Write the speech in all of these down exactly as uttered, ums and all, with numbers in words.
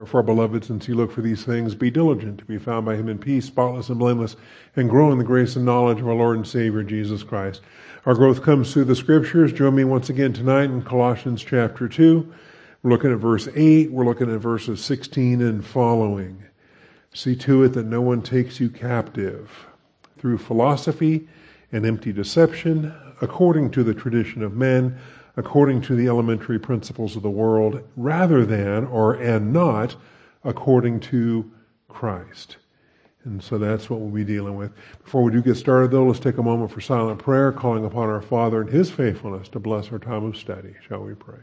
Therefore, beloved, since you look for these things, be diligent to be found by him in peace, spotless and blameless, and grow in the grace and knowledge of our Lord and Savior, Jesus Christ. Our growth comes through the Scriptures. Join me once again tonight in Colossians chapter two. We're looking at verse eight. We're looking at verses sixteen and following. See to it that no one takes you captive through philosophy and empty deception, according to the tradition of men, according to the elementary principles of the world, rather than, or and not, according to Christ. And so that's what we'll be dealing with. Before we do get started, though, let's take a moment for silent prayer, calling upon our Father and his faithfulness to bless our time of study. Shall we pray?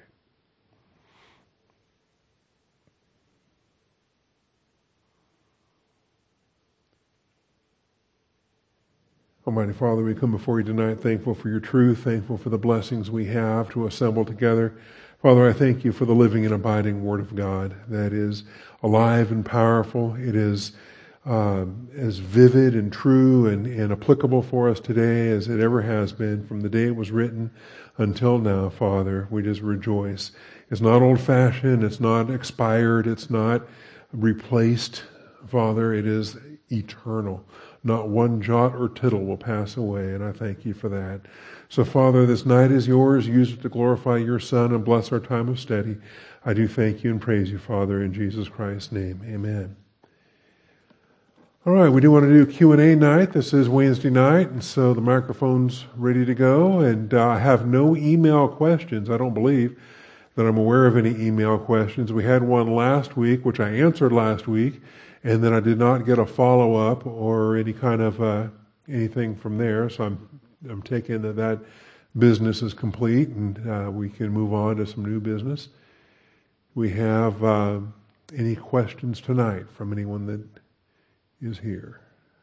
Almighty Father, we come before you tonight thankful for your truth, thankful for the blessings we have to assemble together. Father, I thank you for the living and abiding Word of God that is alive and powerful. It is um, as vivid and true and, and applicable for us today as it ever has been from the day it was written until now, Father. We just rejoice. It's not old-fashioned, it's not expired, it's not replaced, Father. It is eternal. Not one jot or tittle will pass away, and I thank you for that. So, Father, this night is yours. Use it to glorify your Son and bless our time of study. I do thank you and praise you, Father, in Jesus Christ's name. Amen. All right, we do want to do Q and A night. This is Wednesday night, and so the microphone's ready to go, and uh, I have no email questions. I don't believe that I'm aware of any email questions. We had one last week, which I answered last week, and then I did not get a follow-up or any kind of uh, anything from there. So I'm I'm taking that that business is complete, and uh, we can move on to some new business. We have uh, any questions tonight from anyone that is here?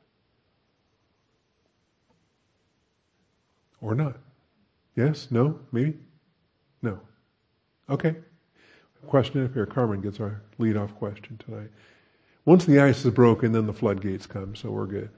Or not? Yes? No? Maybe? No. Okay. Question up here. Carmen gets our lead-off question tonight. Once the ice is broken, then the floodgates come, so we're good.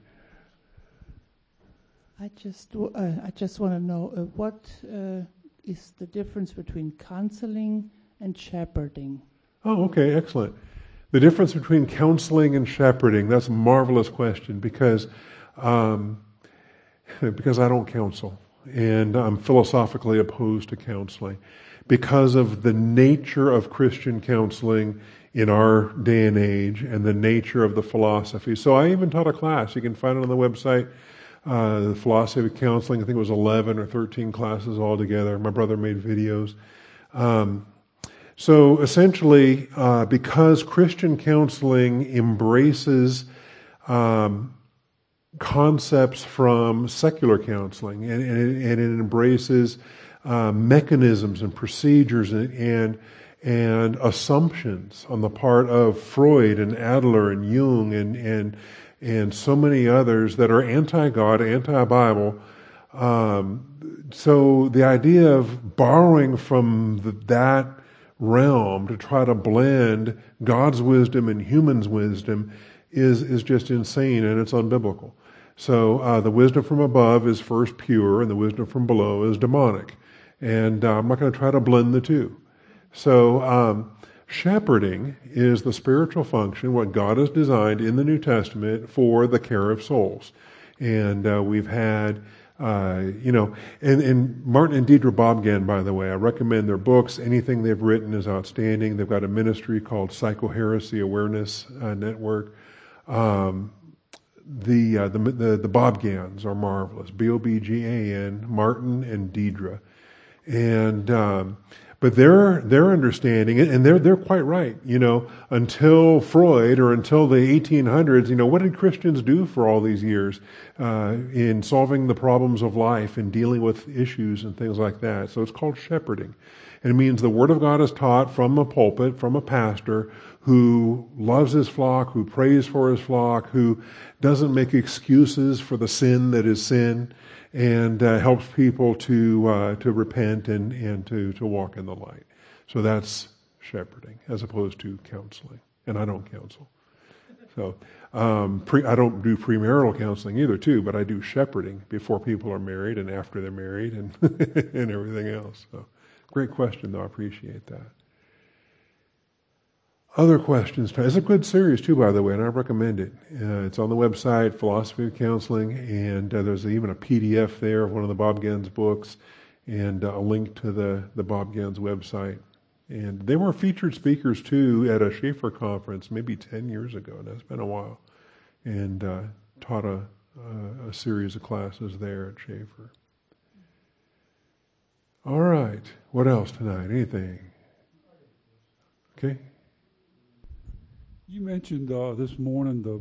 I just, uh, I just want to know uh, what uh, is the difference between counseling and shepherding? Oh, okay, excellent. The difference between counseling and shepherding, that's a marvelous question because, um, because I don't counsel, and I'm philosophically opposed to counseling because of the nature of Christian counseling in our day and age and the nature of the philosophy. So I even taught a class. You can find it on the website, uh, the philosophy of counseling. I think it was eleven or thirteen classes altogether. My brother made videos. Um, so essentially, uh, because Christian counseling embraces um, concepts from secular counseling, and, and, it, and it embraces uh, mechanisms and procedures and, and and assumptions on the part of Freud and Adler and Jung and and and so many others that are anti-God, anti-Bible. Um, so the idea of borrowing from the, that realm to try to blend God's wisdom and human's wisdom is is just insane, and it's unbiblical. So uh, the wisdom from above is first pure, and the wisdom from below is demonic. And uh, I'm not going to try to blend the two. So um, shepherding is the spiritual function, what God has designed in the New Testament for the care of souls. And uh, we've had, uh, you know, and, and Martin and Deidre Bobgan, by the way, I recommend their books. Anything they've written is outstanding. They've got a ministry called Psychoheresy Awareness uh, Network. Um, the, uh, the the the Bobgans are marvelous. B O B G A N, Martin and Deidre. And um, But their their understanding, and they're they're quite right, you know, until Freud or until the eighteen hundreds, you know, what did Christians do for all these years uh, in solving the problems of life and dealing with issues and things like that? So it's called shepherding. And it means the Word of God is taught from a pulpit, from a pastor who loves his flock, who prays for his flock, who doesn't make excuses for the sin that is sin, and uh, helps people to uh, to repent and, and to, to walk in the light. So that's shepherding as opposed to counseling. And I don't counsel. So um, pre, I don't do premarital counseling either, too, but I do shepherding before people are married and after they're married and and everything else. So great question, though. I appreciate that. Other questions? It's a good series too, by the way, and I recommend it. Uh, it's on the website, Philosophy of Counseling, and uh, there's even a P D F there of one of the Bob Gans books, and uh, a link to the, the Bob Gans website. And they were featured speakers too at a Schaefer conference maybe ten years ago. That's been a while. And uh, taught a, a, a series of classes there at Schaefer. All right. What else tonight? Anything? Okay. You mentioned uh, this morning the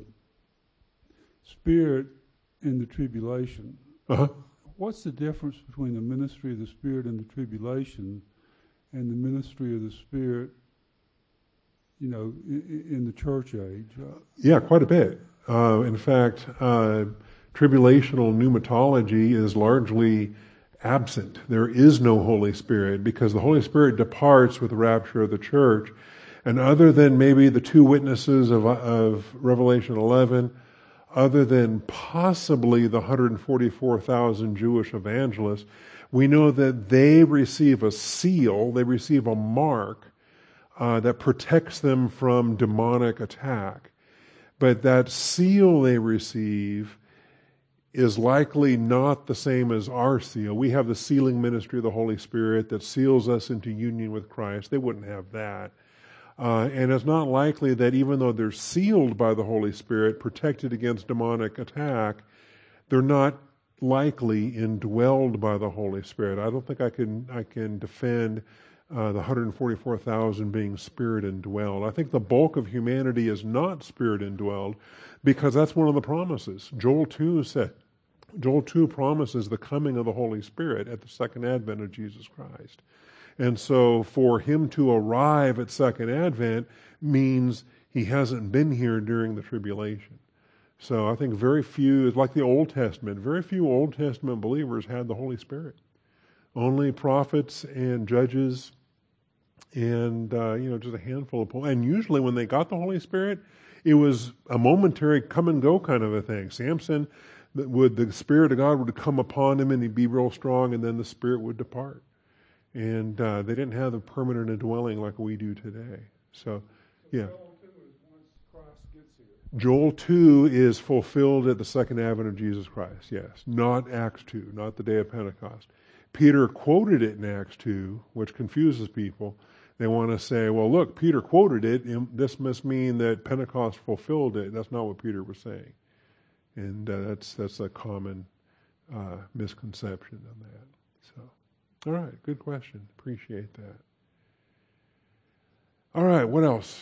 Spirit in the tribulation. Uh-huh. What's the difference between the ministry of the Spirit in the tribulation and the ministry of the Spirit, you know, in, in the church age? Uh, yeah, quite a bit. Uh, in fact, uh, tribulational pneumatology is largely absent. There is no Holy Spirit because the Holy Spirit departs with the rapture of the church. And other than maybe the two witnesses of, of Revelation eleven, other than possibly the one hundred forty-four thousand Jewish evangelists, we know that they receive a seal, they receive a mark uh, that protects them from demonic attack. But that seal they receive is likely not the same as our seal. We have the sealing ministry of the Holy Spirit that seals us into union with Christ. They wouldn't have that. Uh, and it's not likely that even though they're sealed by the Holy Spirit, protected against demonic attack, they're not likely indwelled by the Holy Spirit. I don't think I can I can defend uh, the one hundred forty-four thousand being Spirit indwelled. I think the bulk of humanity is not Spirit indwelled because that's one of the promises. Joel two said, Joel two promises the coming of the Holy Spirit at the second advent of Jesus Christ. And so for him to arrive at second advent means he hasn't been here during the tribulation. So I think very few, it's like the Old Testament, very few Old Testament believers had the Holy Spirit. Only prophets and judges and, uh, you know, just a handful of people. And usually when they got the Holy Spirit, it was a momentary come and go kind of a thing. Samson, would the Spirit of God would come upon him and he'd be real strong and then the Spirit would depart. And uh, they didn't have the permanent indwelling like we do today. So, yeah. Joel two is fulfilled at the second advent of Jesus Christ, yes. Not Acts two, not the day of Pentecost. Peter quoted it in Acts two, which confuses people. They want to say, well, look, Peter quoted it, and this must mean that Pentecost fulfilled it. That's not what Peter was saying. And uh, that's that's a common uh, misconception on that. So. All right, good question. Appreciate that. All right, what else?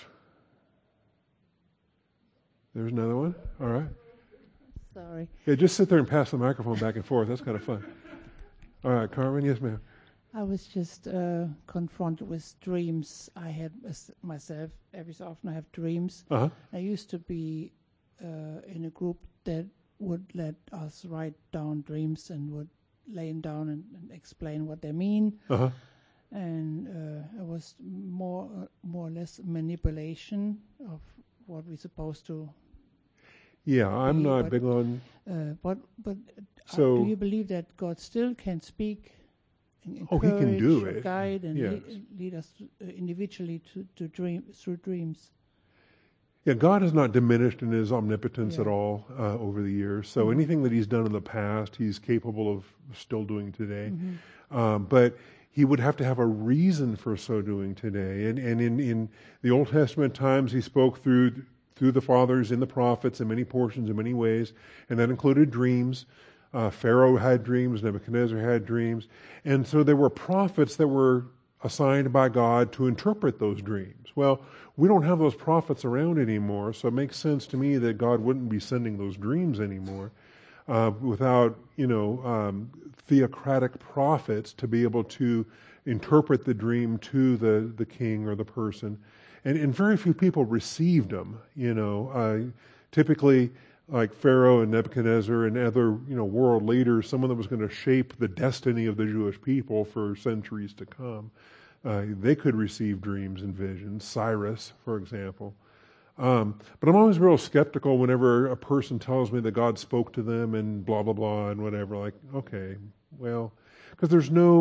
There's another one? All right. Sorry. Yeah, just sit there and pass the microphone back and forth. That's kind of fun. All right, Carmen, yes, ma'am. I was just uh, confronted with dreams. I had as- myself, every so often I have dreams. Uh-huh. I used to be uh, in a group that would let us write down dreams and would lay them down and, and explain what they mean. Uh-huh. And uh, it was more, uh, more or less manipulation of what we're supposed to. Yeah, I'm be, not but, big on. Uh, but but So, uh, do you believe that God still can speak, and Oh, he can do encourage, it. guide, and Yes. lead, lead us uh, individually to, to dream through dreams? Yeah, God has not diminished in his omnipotence Yeah. at all uh, over the years. So Mhm. anything that he's done in the past, he's capable of still doing today. Mhm. Um, but he would have to have a reason for so doing today. And, and in, in the Old Testament times, he spoke through through the fathers and the prophets in many portions, in many ways, and that included dreams. Uh, Pharaoh had dreams, Nebuchadnezzar had dreams. And so there were prophets that were assigned by God to interpret those dreams. Well, we don't have those prophets around anymore, so it makes sense to me that God wouldn't be sending those dreams anymore uh, without, you know, um, theocratic prophets to be able to interpret the dream to the, the king or the person. And, and very few people received them, you know. Uh, typically, like Pharaoh and Nebuchadnezzar and other, you know, world leaders, someone that was going to shape the destiny of the Jewish people for centuries to come. Uh, they could receive dreams and visions. Cyrus, for example. Um, but I'm always real skeptical whenever a person tells me that God spoke to them and blah, blah, blah, and whatever. Like, okay, well, because there's no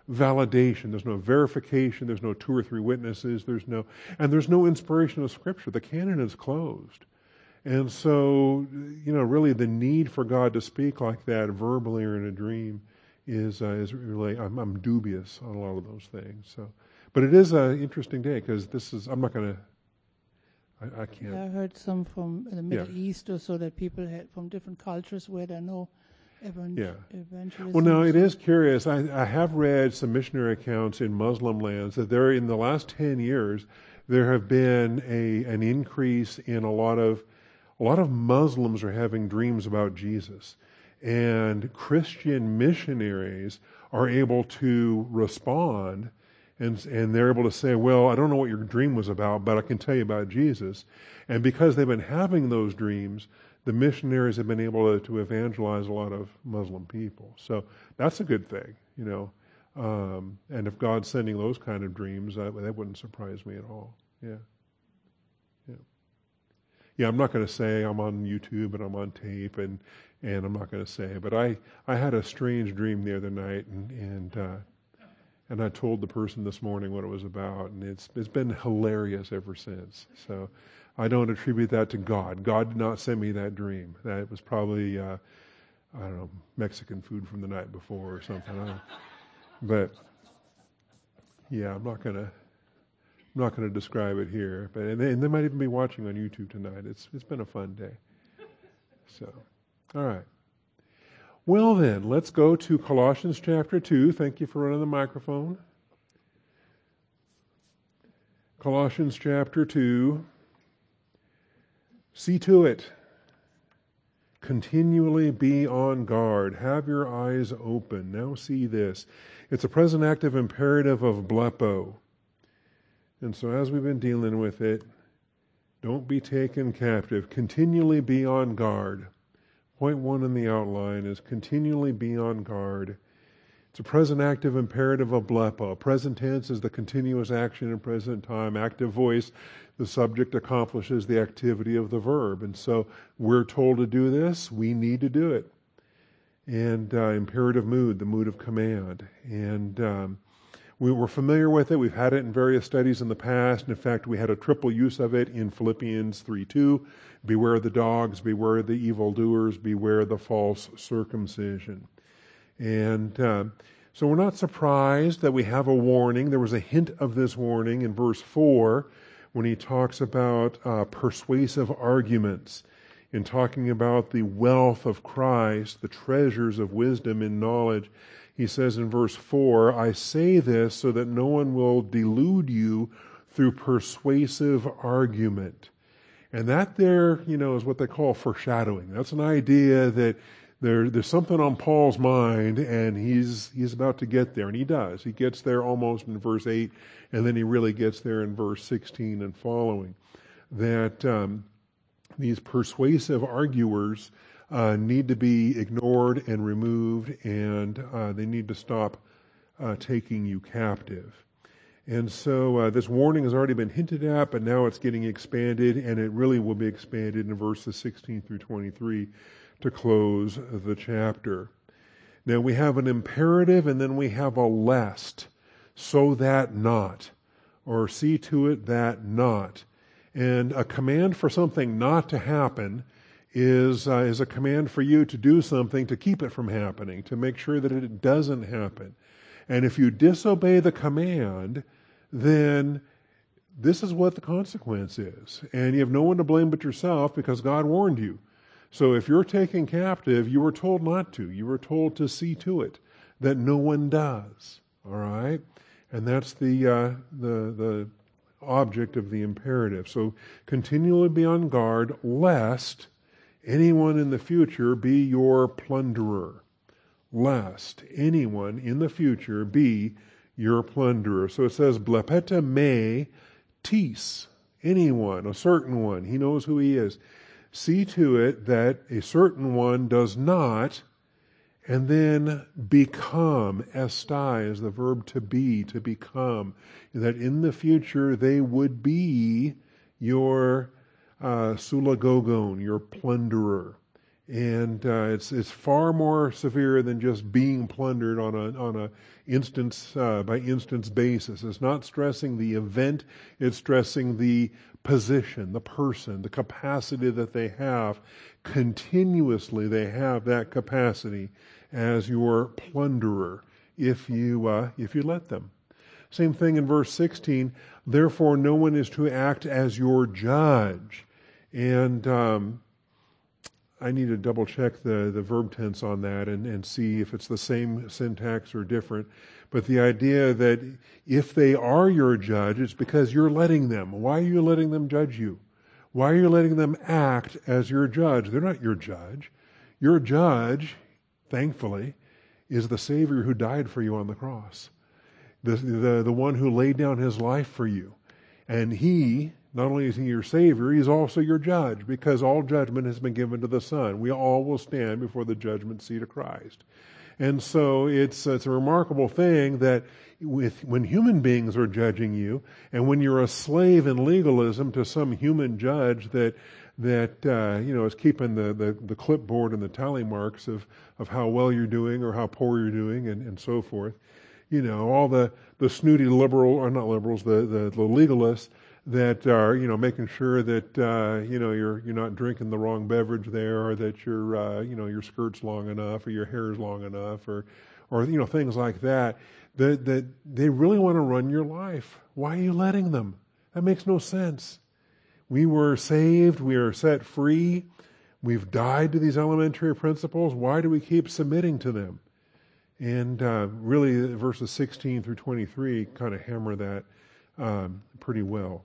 validation, there's no verification, there's no two or three witnesses, there's no, and there's no inspiration of Scripture. The canon is closed. And so, you know, really the need for God to speak like that verbally or in a dream is uh, is really, I'm, I'm dubious on a lot of those things. So, but it is an interesting day because this is, I'm not going to, I, I can't. I heard some from the Middle Yeah. East or so that people had from different cultures where there are no evan- Yeah. evangelism. Well, now it so- is curious. I, I have read some missionary accounts in Muslim lands that there, in the last ten years, there have been a an increase in a lot of a lot of Muslims are having dreams about Jesus, and Christian missionaries are able to respond, and and they're able to say, "Well, I don't know what your dream was about, but I can tell you about Jesus." And because they've been having those dreams, the missionaries have been able to, to evangelize a lot of Muslim people. So that's a good thing, you know. Um, and if God's sending those kind of dreams, that, that wouldn't surprise me at all. Yeah. Yeah. Yeah, I'm not going to say I'm on YouTube and I'm on tape, and, and I'm not going to say, but I, I had a strange dream the other night, and and uh, and I told the person this morning what it was about, and it's it's been hilarious ever since. So I don't attribute that to God. God did not send me that dream. That was probably, uh, I don't know, Mexican food from the night before or something. I don't, but yeah, I'm not going to. I'm not going to describe it here, but and they, and they might even be watching on YouTube tonight. It's it's been a fun day. So, all right. Well then, let's go to Colossians chapter two. Thank you for running the microphone. Colossians chapter two. See to it. Continually be on guard. Have your eyes open. Now see this. It's a present active imperative of blepo. And so as we've been dealing with it, don't be taken captive. Continually be on guard. Point one in the outline is continually be on guard. It's a present active imperative of blepo. Present tense is the continuous action in present time. Active voice, the subject accomplishes the activity of the verb. And so we're told to do this. We need to do it. And uh, imperative mood, the mood of command. And um, we were familiar with it. We've had it in various studies in the past. And in fact, we had a triple use of it in Philippians three two. Beware the dogs, beware the evildoers, beware the false circumcision. And uh, so we're not surprised that we have a warning. There was a hint of this warning in verse four when he talks about uh, persuasive arguments, in talking about the wealth of Christ, the treasures of wisdom and knowledge. He says in verse four, I say this so that no one will delude you through persuasive argument. And that there, you know, is what they call foreshadowing. That's an idea that there, there's something on Paul's mind, and he's he's about to get there, and he does. He gets there almost in verse eight, and then he really gets there in verse sixteen and following. That um, these persuasive arguers Uh, need to be ignored and removed, and uh, they need to stop uh, taking you captive. And so uh, this warning has already been hinted at, but now it's getting expanded, and it really will be expanded in verses sixteen through twenty-three to close the chapter. Now we have an imperative, and then we have a lest, so that not, or see to it that not. And a command for something not to happen is uh, is a command for you to do something to keep it from happening, to make sure that it doesn't happen. And if you disobey the command, then this is what the consequence is. And you have no one to blame but yourself because God warned you. So if you're taken captive, you were told not to. You were told to see to it that no one does. All right? And that's the uh, the the object of the imperative. So continually be on guard, lest anyone in the future be your plunderer. Lest anyone in the future be your plunderer. So it says, blepeta me tis. Anyone, a certain one. He knows who he is. See to it that a certain one does not, and then become. Estai is the verb to be, to become. That in the future they would be your Uh, sulagogon, your plunderer. And uh, it's it's far more severe than just being plundered on a on a instance uh, by instance basis. It's not stressing the event; it's stressing the position, the person, the capacity that they have. Continuously, they have that capacity as your plunderer, if you uh, if you let them. Same thing in verse sixteen. Therefore, no one is to act as your judge, and um, I need to double check the, the verb tense on that and, and see if it's the same syntax or different. But the idea that if they are your judge, it's because you're letting them. Why are you letting them judge you? Why are you letting them act as your judge? They're not your judge. Your judge, thankfully, is the Savior who died for you on the cross. The, the, the one who laid down his life for you. And he, not only is he your Savior, he's also your judge, because all judgment has been given to the Son. We all will stand before the judgment seat of Christ. And so it's, it's a remarkable thing that with, when human beings are judging you, and when you're a slave in legalism to some human judge that that uh, you know is keeping the, the, the clipboard and the tally marks of, of how well you're doing or how poor you're doing and, and so forth, you know, all the, the snooty liberal, or not liberals, the, the, the legalists that are, you know, making sure that, uh, you know, you're you're not drinking the wrong beverage there, or that your, uh, you know, your skirt's long enough, or your hair's long enough, or, or you know, things like that, that, that they really want to run your life. Why are you letting them? That makes no sense. We were saved, we are set free, we've died to these elementary principles. Why do we keep submitting to them? And uh, really, verses sixteen through twenty-three kind of hammer that um, pretty well.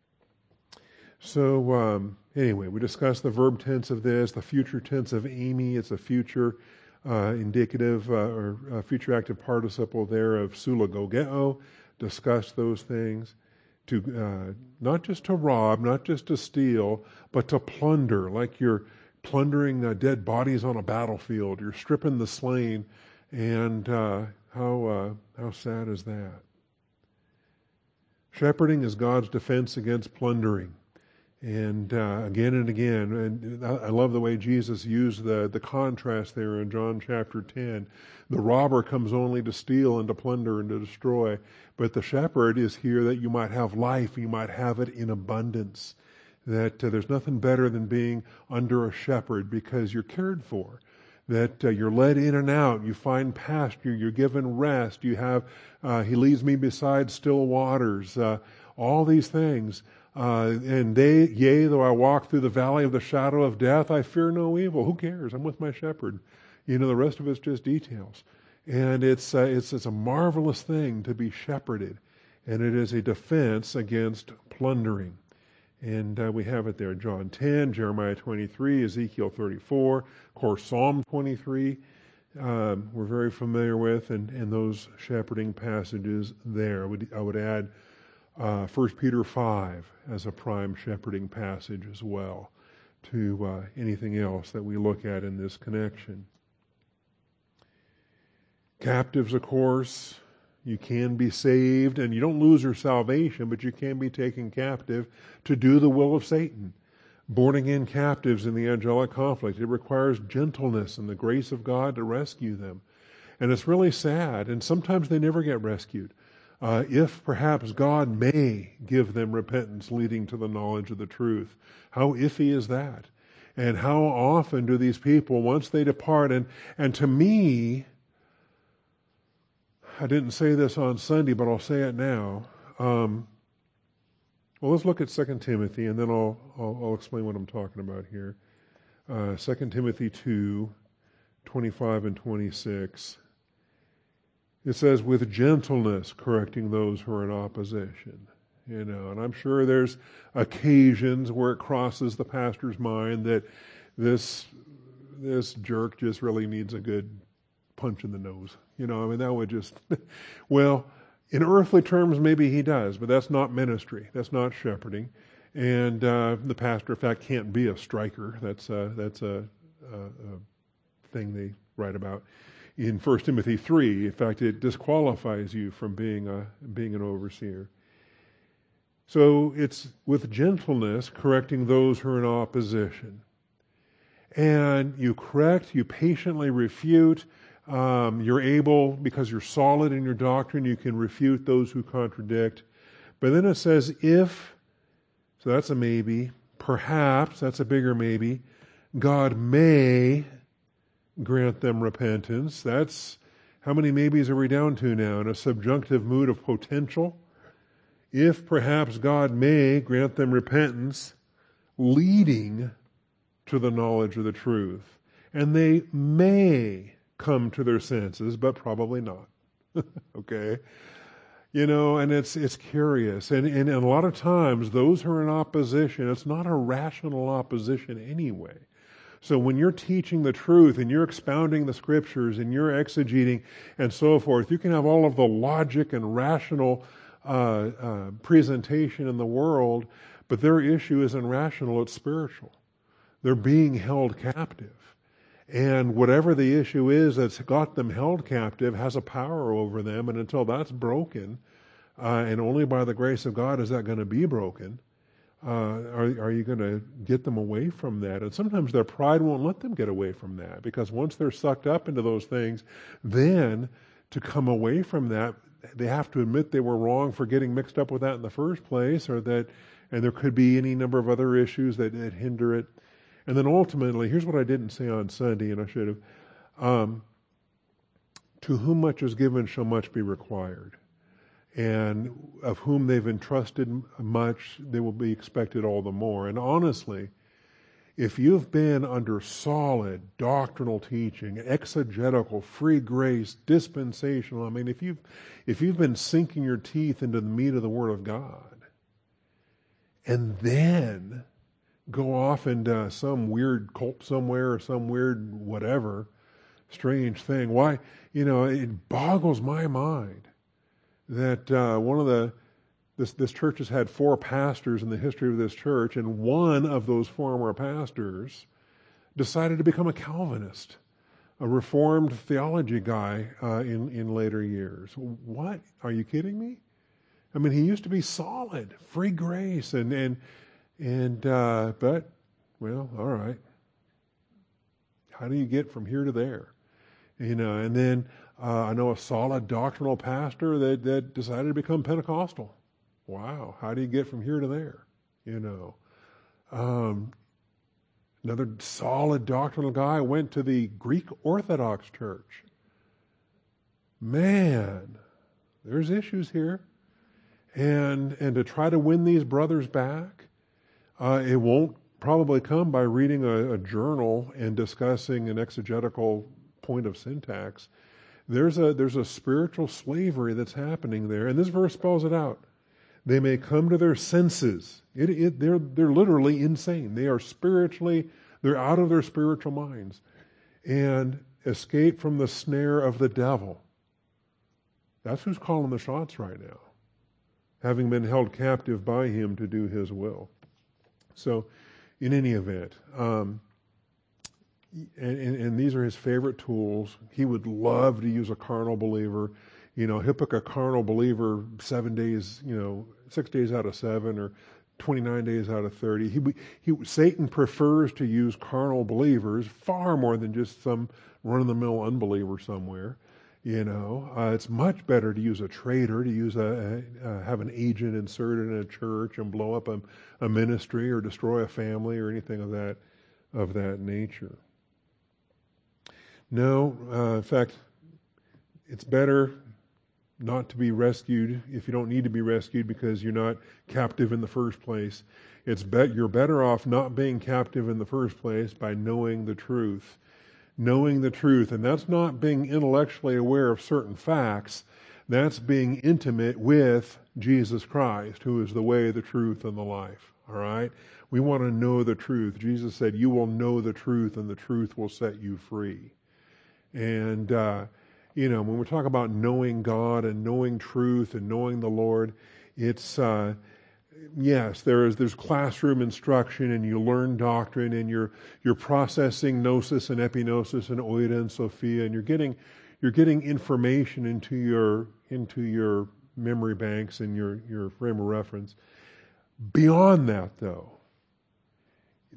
So um, anyway, we discussed the verb tense of this, the future tense of Amy. It's a future uh, indicative uh, or uh, future active participle there of sulagogeo. Discussed those things. To uh, not just to rob, not just to steal, but to plunder, like you're plundering uh, dead bodies on a battlefield. You're stripping the slain. And uh, how uh, how sad is that? Shepherding is God's defense against plundering. And uh, again and again, and I love the way Jesus used the, the contrast there in John chapter ten. The robber comes only to steal and to plunder and to destroy, but the shepherd is here that you might have life, you might have it in abundance. That uh, there's nothing better than being under a shepherd because you're cared for. That uh, you're led in and out, you find pasture, you're given rest, you have, uh, he leads me beside still waters, uh, all these things. Uh, and they, yea, though I walk through the valley of the shadow of death, I fear no evil. Who cares? I'm with my shepherd. You know, the rest of it's just details. And it's, uh, it's, it's a marvelous thing to be shepherded. And it is a defense against plundering. And uh, we have it there, John ten, Jeremiah twenty-three, Ezekiel thirty-four, of course, Psalm twenty-three, um, we're very familiar with, and, and those shepherding passages there. I would, I would add uh, First Peter five as a prime shepherding passage as well to uh, anything else that we look at in this connection. Captives, of course. You can be saved, and you don't lose your salvation, but you can be taken captive to do the will of Satan. Born again captives in the angelic conflict. It requires gentleness and the grace of God to rescue them. And it's really sad, and sometimes they never get rescued. Uh, if perhaps God may give them repentance leading to the knowledge of the truth. How iffy is that? And how often do these people, once they depart, and, and to me, I didn't say this on Sunday, but I'll say it now. Um, well, let's look at Second Timothy, and then I'll, I'll, I'll explain what I'm talking about here. Uh, Second Timothy two, twenty-five and twenty-six. It says, with gentleness correcting those who are in opposition. You know, and I'm sure there's occasions where it crosses the pastor's mind that this this jerk just really needs a good punch in the nose. You know, I mean, that would just, well, in earthly terms, maybe he does, but that's not ministry. That's not shepherding. And uh, the pastor, in fact, can't be a striker. That's a, that's a, a, a thing they write about in First Timothy three. In fact, it disqualifies you from being a, being an overseer. So it's with gentleness correcting those who are in opposition. and you correct, you patiently refute. Um, you're able, because you're solid in your doctrine, you can refute those who contradict. But then it says, if, so that's a maybe, perhaps, that's a bigger maybe, God may grant them repentance. That's, how many maybes are we down to now? In a subjunctive mood of potential. If perhaps God may grant them repentance, leading to the knowledge of the truth. And they may come to their senses, but probably not. Okay? You know, and it's it's curious. And, and, and a lot of times, those who are in opposition, it's not a rational opposition anyway. So when you're teaching the truth and you're expounding the scriptures and you're exegeting and so forth, you can have all of the logic and rational uh, uh, presentation in the world, but their issue isn't rational, it's spiritual. They're being held captive. And whatever the issue is that's got them held captive has a power over them, and until that's broken, uh, and only by the grace of God is that going to be broken, uh, are, are you going to get them away from that? And sometimes their pride won't let them get away from that, because once they're sucked up into those things, then to come away from that, they have to admit they were wrong for getting mixed up with that in the first place, or that, and there could be any number of other issues that, that hinder it. And then ultimately, here's what I didn't say on Sunday, and I should have. Um, to whom much is given shall much be required. And of whom they've entrusted much, they will be expected all the more. And honestly, if you've been under solid doctrinal teaching, exegetical, free grace, dispensational, I mean, if you've, if you've been sinking your teeth into the meat of the Word of God, and then go off into some weird cult somewhere or some weird whatever, strange thing. Why, you know, it boggles my mind that uh, one of the, this, this church has had four pastors in the history of this church, and one of those former pastors decided to become a Calvinist, a Reformed theology guy uh, in, in later years. What? Are you kidding me? I mean, he used to be solid, free grace, and, and And, uh, but, well, all right. How do you get from here to there? You know, and then uh, I know a solid doctrinal pastor that, that decided to become Pentecostal. Wow. How do you get from here to there? You know, um, another solid doctrinal guy went to the Greek Orthodox Church. Man, there's issues here. And, and to try to win these brothers back, Uh, it won't probably come by reading a, a journal and discussing an exegetical point of syntax. There's a there's a spiritual slavery that's happening there, and this verse spells it out. They may come to their senses. It, it, they're they're literally insane. They are spiritually, they're out of their spiritual minds, and escape from the snare of the devil. That's who's calling the shots right now, having been held captive by him to do his will. So, in any event, um, and, and, and these are his favorite tools. He would love to use a carnal believer. You know, he'll pick a carnal believer seven days, you know, six days out of seven, or twenty-nine days out of thirty. He, he, Satan prefers to use carnal believers far more than just some run-of-the-mill unbeliever somewhere. You know, uh, it's much better to use a traitor, to use a, a uh, have an agent inserted in a church and blow up a, a ministry or destroy a family or anything of that of that nature. No, uh, in fact, it's better not to be rescued if you don't need to be rescued because you're not captive in the first place. It's bet you're better off not being captive in the first place by knowing the truth. Knowing the truth, and that's not being intellectually aware of certain facts, that's being intimate with Jesus Christ, who is the way, the truth, and the life. All right? We want to know the truth. Jesus said, you will know the truth, and the truth will set you free. And, uh, you know, when we talk about knowing God and knowing truth and knowing the Lord, it's, uh, yes, there is there's classroom instruction, and you learn doctrine, and you're you're processing gnosis and epignosis and oida and sophia, and you're getting you're getting information into your into your memory banks and your, your frame of reference. Beyond that, though,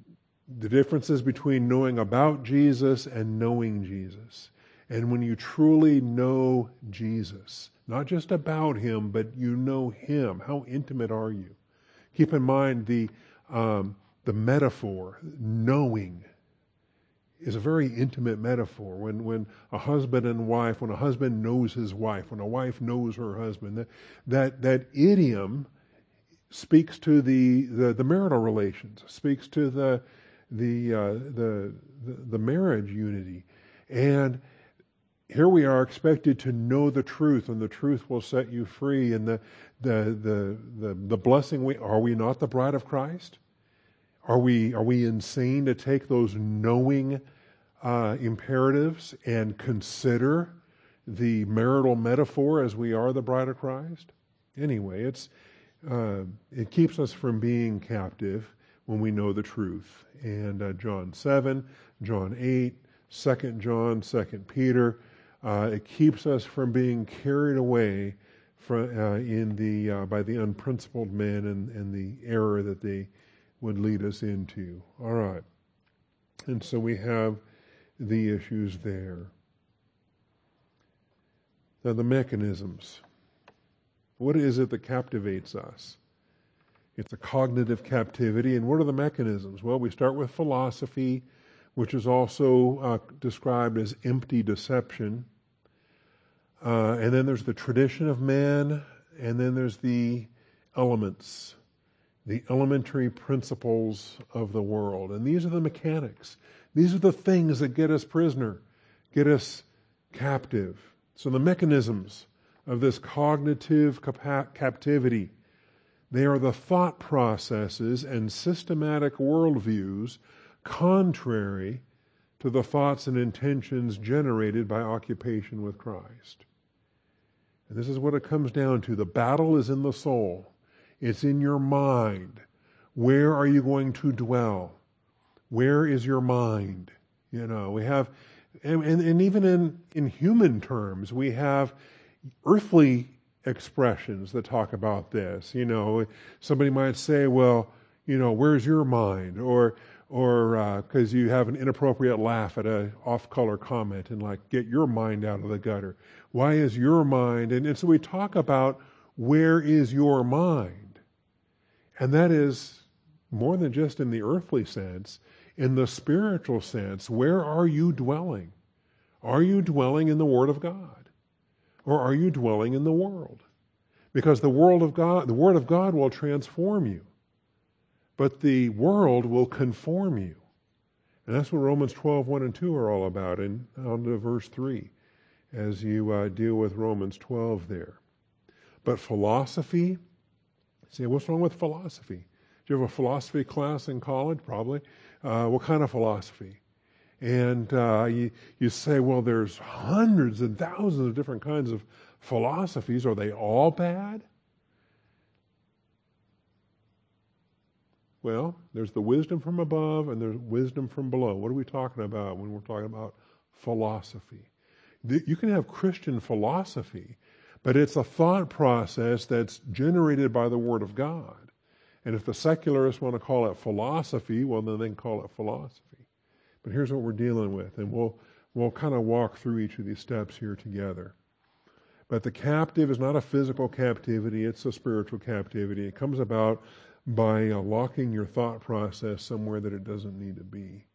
The difference is between knowing about Jesus and knowing Jesus. And when you truly know Jesus, not just about him, but you know him, how intimate are you? Keep in mind the um, the metaphor, knowing, is a very intimate metaphor. When when a husband and wife, when a husband knows his wife, when a wife knows her husband, that that, that idiom speaks to the, the, the marital relations, speaks to the the, uh, the the the marriage unity. And here we are expected to know the truth, and the truth will set you free. And the the the the, the blessing, we are we not the bride of Christ? Are we are we insane to take those knowing uh, imperatives and consider the marital metaphor as we are the bride of Christ? Anyway, it's uh, it keeps us from being captive when we know the truth. And uh, John seven, John eight, Second John, Second Peter, uh, it keeps us from being carried away from, uh, in the uh, by the unprincipled men and, and the error that they would lead us into. All right. And so we have the issues there. Now the mechanisms. What is it that captivates us? It's a cognitive captivity. And what are the mechanisms? Well, we start with philosophy, which is also uh, described as empty deception. Uh, and then there's the tradition of man, and then there's the elements, the elementary principles of the world. And these are the mechanics. These are the things that get us prisoner, get us captive. So the mechanisms of this cognitive capa- captivity, they are the thought processes and systematic worldviews contrary to the thoughts and intentions generated by occupation with Christ. And this is what it comes down to. The battle is in the soul. It's in your mind. Where are you going to dwell? Where is your mind? You know, we have, and, and, and even in, in human terms, we have earthly expressions that talk about this. You know, somebody might say, well, you know, where's your mind? Or, or because uh, you have an inappropriate laugh at a off-color comment and like, get your mind out of the gutter. Why is your mind? And, and so we talk about where is your mind? And that is more than just in the earthly sense, in the spiritual sense. Where are you dwelling? Are you dwelling in the Word of God? Or are you dwelling in the world? Because the world of God, the Word of God will transform you, but the world will conform you. And that's what Romans twelve, one and two are all about, and on to verse three, as you uh, deal with Romans twelve there. But philosophy, say, what's wrong with philosophy? Did you have a philosophy class in college? Probably. Uh, what kind of philosophy? And uh, you, you say, well, there's hundreds and thousands of different kinds of philosophies. Are they all bad? Well, there's the wisdom from above and there's wisdom from below. What are we talking about when we're talking about philosophy? You can have Christian philosophy, but it's a thought process that's generated by the Word of God. And if the secularists want to call it philosophy, well, then they can call it philosophy. But here's what we're dealing with, and we'll we'll kind of walk through each of these steps here together. But the captive is not a physical captivity, it's a spiritual captivity. It comes about by uh, locking your thought process somewhere that it doesn't need to be.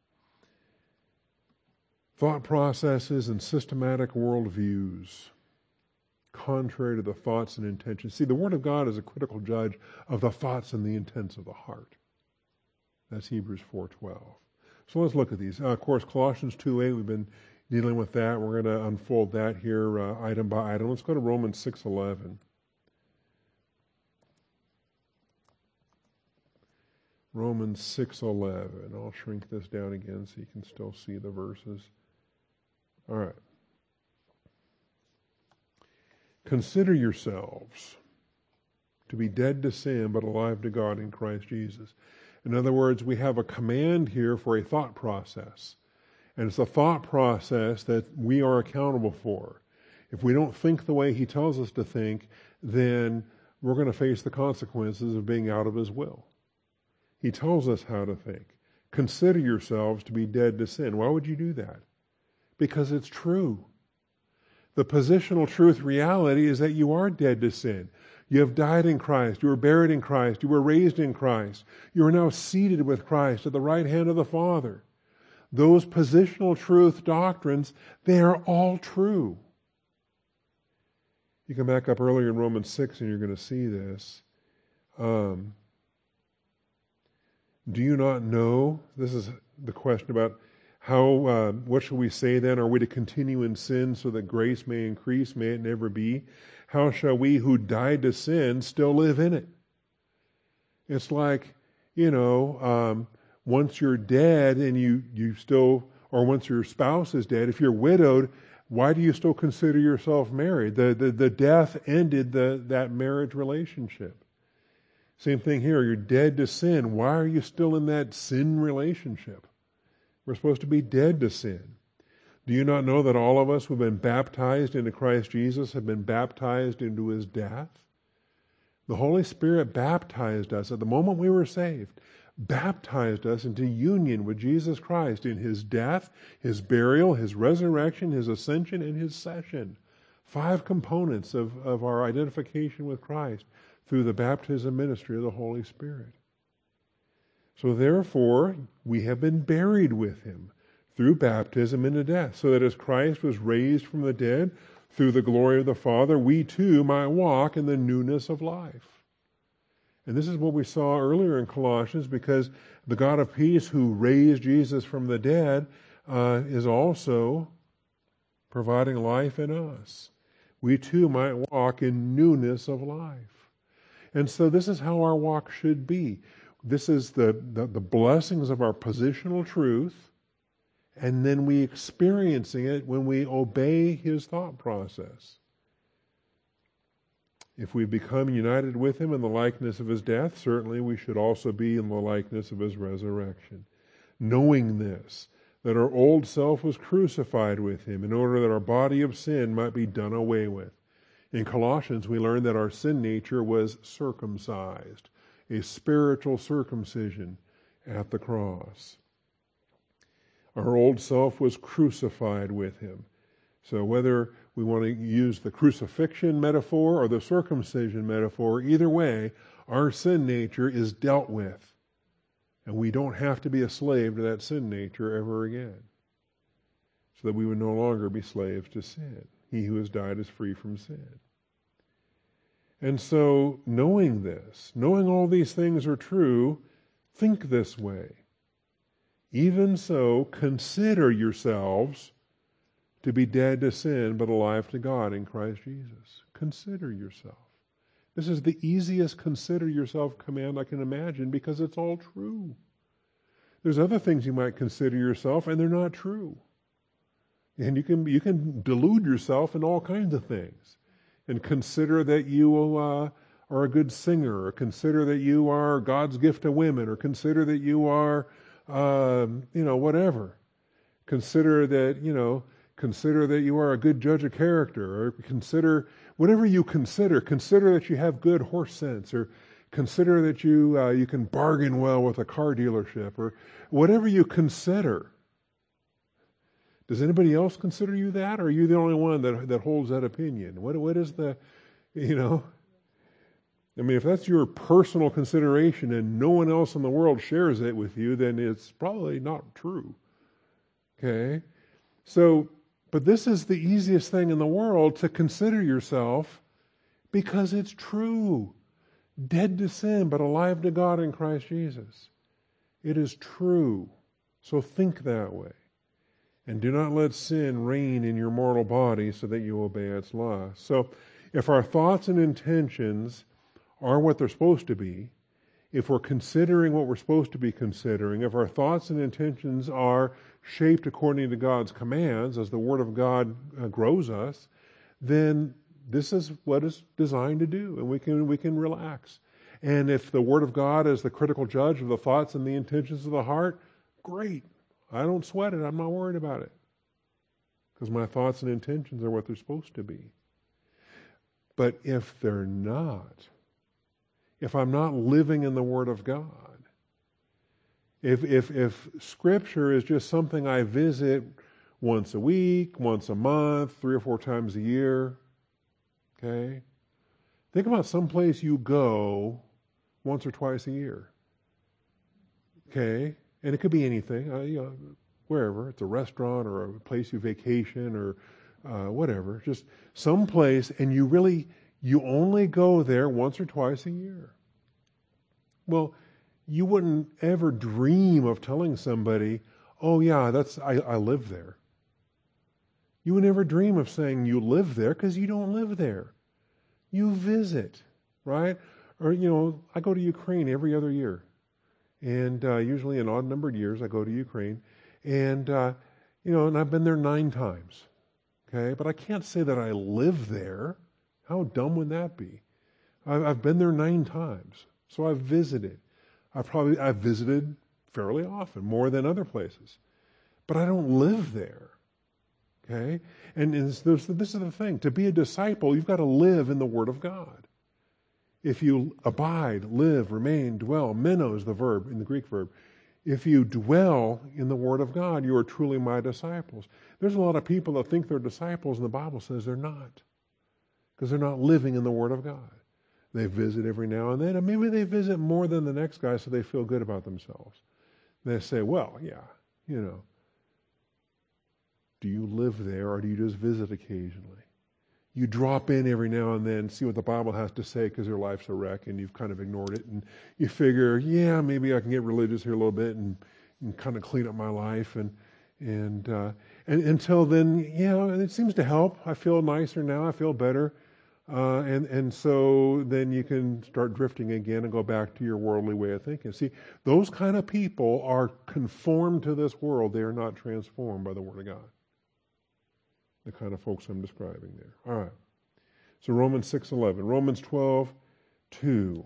Thought processes and systematic worldviews, contrary to the thoughts and intentions. See, the Word of God is a critical judge of the thoughts and the intents of the heart. That's Hebrews four twelve. So let's look at these. Uh, of course, Colossians two eight, we've been dealing with that. We're going to unfold that here uh, item by item. Let's go to Romans six eleven. Romans six eleven. I'll shrink this down again so you can still see the verses. All right. Consider yourselves to be dead to sin, but alive to God in Christ Jesus. In other words, we have a command here for a thought process. And it's a thought process that we are accountable for. If we don't think the way He tells us to think, then we're going to face the consequences of being out of His will. He tells us how to think. consider yourselves to be dead to sin. Why would you do that? Because it's true. The positional truth reality is that you are dead to sin. You have died in Christ. You were buried in Christ. You were raised in Christ. You are now seated with Christ at the right hand of the Father. Those positional truth doctrines, they are all true. You can back up earlier in Romans six and you're going to see this. Um, do you not know? This is the question about how, uh, what shall we say then? Are we to continue in sin so that grace may increase? May it never be? How shall we who died to sin still live in it? It's like, you know, um, once you're dead and you, you still, or once your spouse is dead, if you're widowed, why do you still consider yourself married? The, the, the death ended the, that marriage relationship. Same thing here. You're dead to sin. Why are you still in that sin relationship? We're supposed to be dead to sin. Do you not know that all of us who have been baptized into Christ Jesus have been baptized into His death? The Holy Spirit baptized us at the moment we were saved, baptized us into union with Jesus Christ in His death, His burial, His resurrection, His ascension, and His session. Five components of, of our identification with Christ through the baptism ministry of the Holy Spirit. So therefore, we have been buried with Him through baptism into death, so that as Christ was raised from the dead through the glory of the Father, we too might walk in the newness of life. And this is what we saw earlier in Colossians, because the God of peace who raised Jesus from the dead uh, is also providing life in us. We too might walk in newness of life. And so this is how our walk should be. This is the, the, the blessings of our positional truth, and then we experiencing it when we obey His thought process. If we become united with Him in the likeness of His death, certainly we should also be in the likeness of His resurrection. Knowing this, that our old self was crucified with Him in order that our body of sin might be done away with. In Colossians, we learned that our sin nature was circumcised, a spiritual circumcision at the cross. Our old self was crucified with Him. So whether we want to use the crucifixion metaphor or the circumcision metaphor, either way, our sin nature is dealt with. And we don't have to be a slave to that sin nature ever again. So that we would no longer be slaves to sin. He who has died is free from sin. And so, knowing this, knowing all these things are true, think this way. Even so, consider yourselves to be dead to sin, but alive to God in Christ Jesus. Consider yourself. This is the easiest consider yourself command I can imagine, because it's all true. There's other things you might consider yourself, and they're not true. And you can you can delude yourself in all kinds of things. And consider that you uh, are a good singer, or consider that you are God's gift to women, or consider that you are, um, you know, whatever. Consider that, you know, consider that you are a good judge of character, or consider, whatever you consider, consider that you have good horse sense, or consider that you uh, you can bargain well with a car dealership, or whatever you consider. Does anybody else consider you that, or are you the only one that that holds that opinion? What what is the, you know? I mean, if that's your personal consideration and no one else in the world shares it with you, then it's probably not true. Okay? So, but this is the easiest thing in the world, to consider yourself, because it's true. Dead to sin, but alive to God in Christ Jesus. It is true. So think that way. And do not let sin reign in your mortal body so that you obey its lusts. So if our thoughts and intentions are what they're supposed to be, if we're considering what we're supposed to be considering, if our thoughts and intentions are shaped according to God's commands as the Word of God uh, grows us, then this is what it's designed to do, and we can we can relax. And if the Word of God is the critical judge of the thoughts and the intentions of the heart, great. I don't sweat it. I'm not worried about it. Because my thoughts and intentions are what they're supposed to be. But if they're not, if I'm not living in the Word of God, If, if, if Scripture is just something I visit once a week, once a month, three or four times a year, okay? Think about some place you go once or twice a year, okay? And it could be anything, uh, you know, wherever. It's a restaurant or a place you vacation or uh, whatever. Just some place, and you really, you only go there once or twice a year. Well, you wouldn't ever dream of telling somebody, oh yeah, that's I, I live there. You would never dream of saying you live there because you don't live there. You visit, right? Or, you know, I go to Ukraine every other year. And uh, usually in odd-numbered years, I go to Ukraine. And, uh, you know, and I've been there nine times. Okay? But I can't say that I live there. How dumb would that be? I've, I've been there nine times. So I've visited. I've probably, I've visited fairly often, more than other places. But I don't live there. Okay? And, and this, this is the thing. To be a disciple, you've got to live in the Word of God. If you abide, live, remain, dwell, meno is the verb, in the Greek verb. If you dwell in the Word of God, you are truly my disciples. There's a lot of people that think they're disciples, and the Bible says they're not. Because they're not living in the Word of God. They visit every now and then, and maybe they visit more than the next guy so they feel good about themselves. They say, well, yeah, you know. Do you live there, or do you just visit occasionally? You drop in every now and then, see what the Bible has to say because your life's a wreck and you've kind of ignored it, and you figure, yeah, maybe I can get religious here a little bit and, and kind of clean up my life, and and uh, and until then, yeah, it seems to help. I feel nicer now. I feel better, uh, and and so then you can start drifting again and go back to your worldly way of thinking. See, those kind of people are conformed to this world. They are not transformed by the Word of God. The kind of folks I'm describing there. All right. So Romans six eleven. Romans twelve two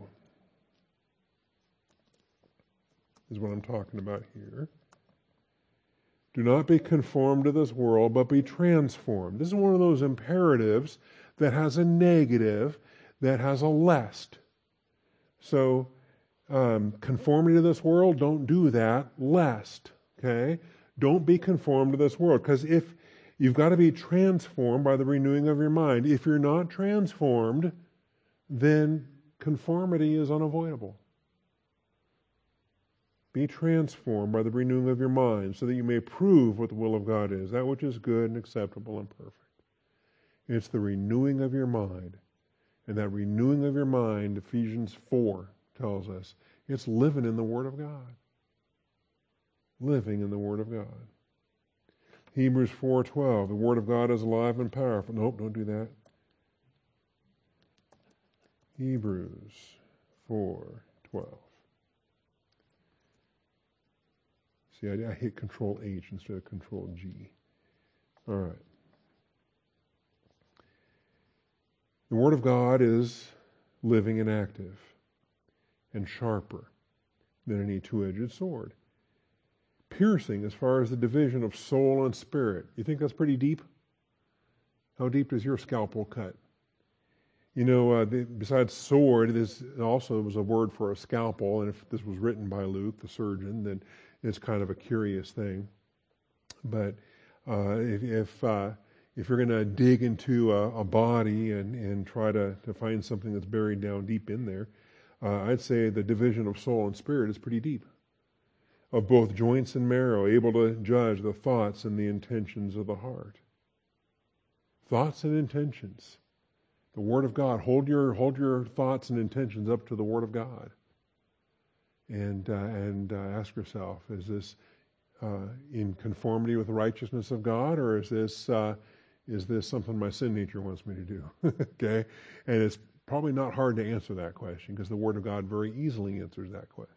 is what I'm talking about here. Do not be conformed to this world, but be transformed. This is one of those imperatives that has a negative, that has a lest. So um, conformity to this world, don't do that. Lest, okay? Don't be conformed to this world, because if you've got to be transformed by the renewing of your mind. If you're not transformed, then conformity is unavoidable. Be transformed by the renewing of your mind so that you may prove what the will of God is, that which is good and acceptable and perfect. It's the renewing of your mind. And that renewing of your mind, Ephesians four tells us, it's living in the Word of God. Living in the Word of God. Hebrews four twelve, the Word of God is alive and powerful. Nope, don't do that. Hebrews four twelve. See, I, I hit Control H instead of Control G. All right. The Word of God is living and active and sharper than any two-edged sword. Piercing as far as the division of soul and spirit. You think that's pretty deep? How deep does your scalpel cut? You know, uh, the, besides sword, this also was a word for a scalpel, and if this was written by Luke, the surgeon, then it's kind of a curious thing. But uh, if if, uh, if you're going to dig into a, a body and, and try to, to find something that's buried down deep in there, uh, I'd say the division of soul and spirit is pretty deep. Of both joints and marrow, able to judge the thoughts and the intentions of the heart. Thoughts and intentions. The Word of God. Hold your hold your thoughts and intentions up to the Word of God. And uh, and uh, ask yourself, is this uh, in conformity with the righteousness of God, or is this uh, is this something my sin nature wants me to do? Okay? And it's probably not hard to answer that question, because the Word of God very easily answers that question.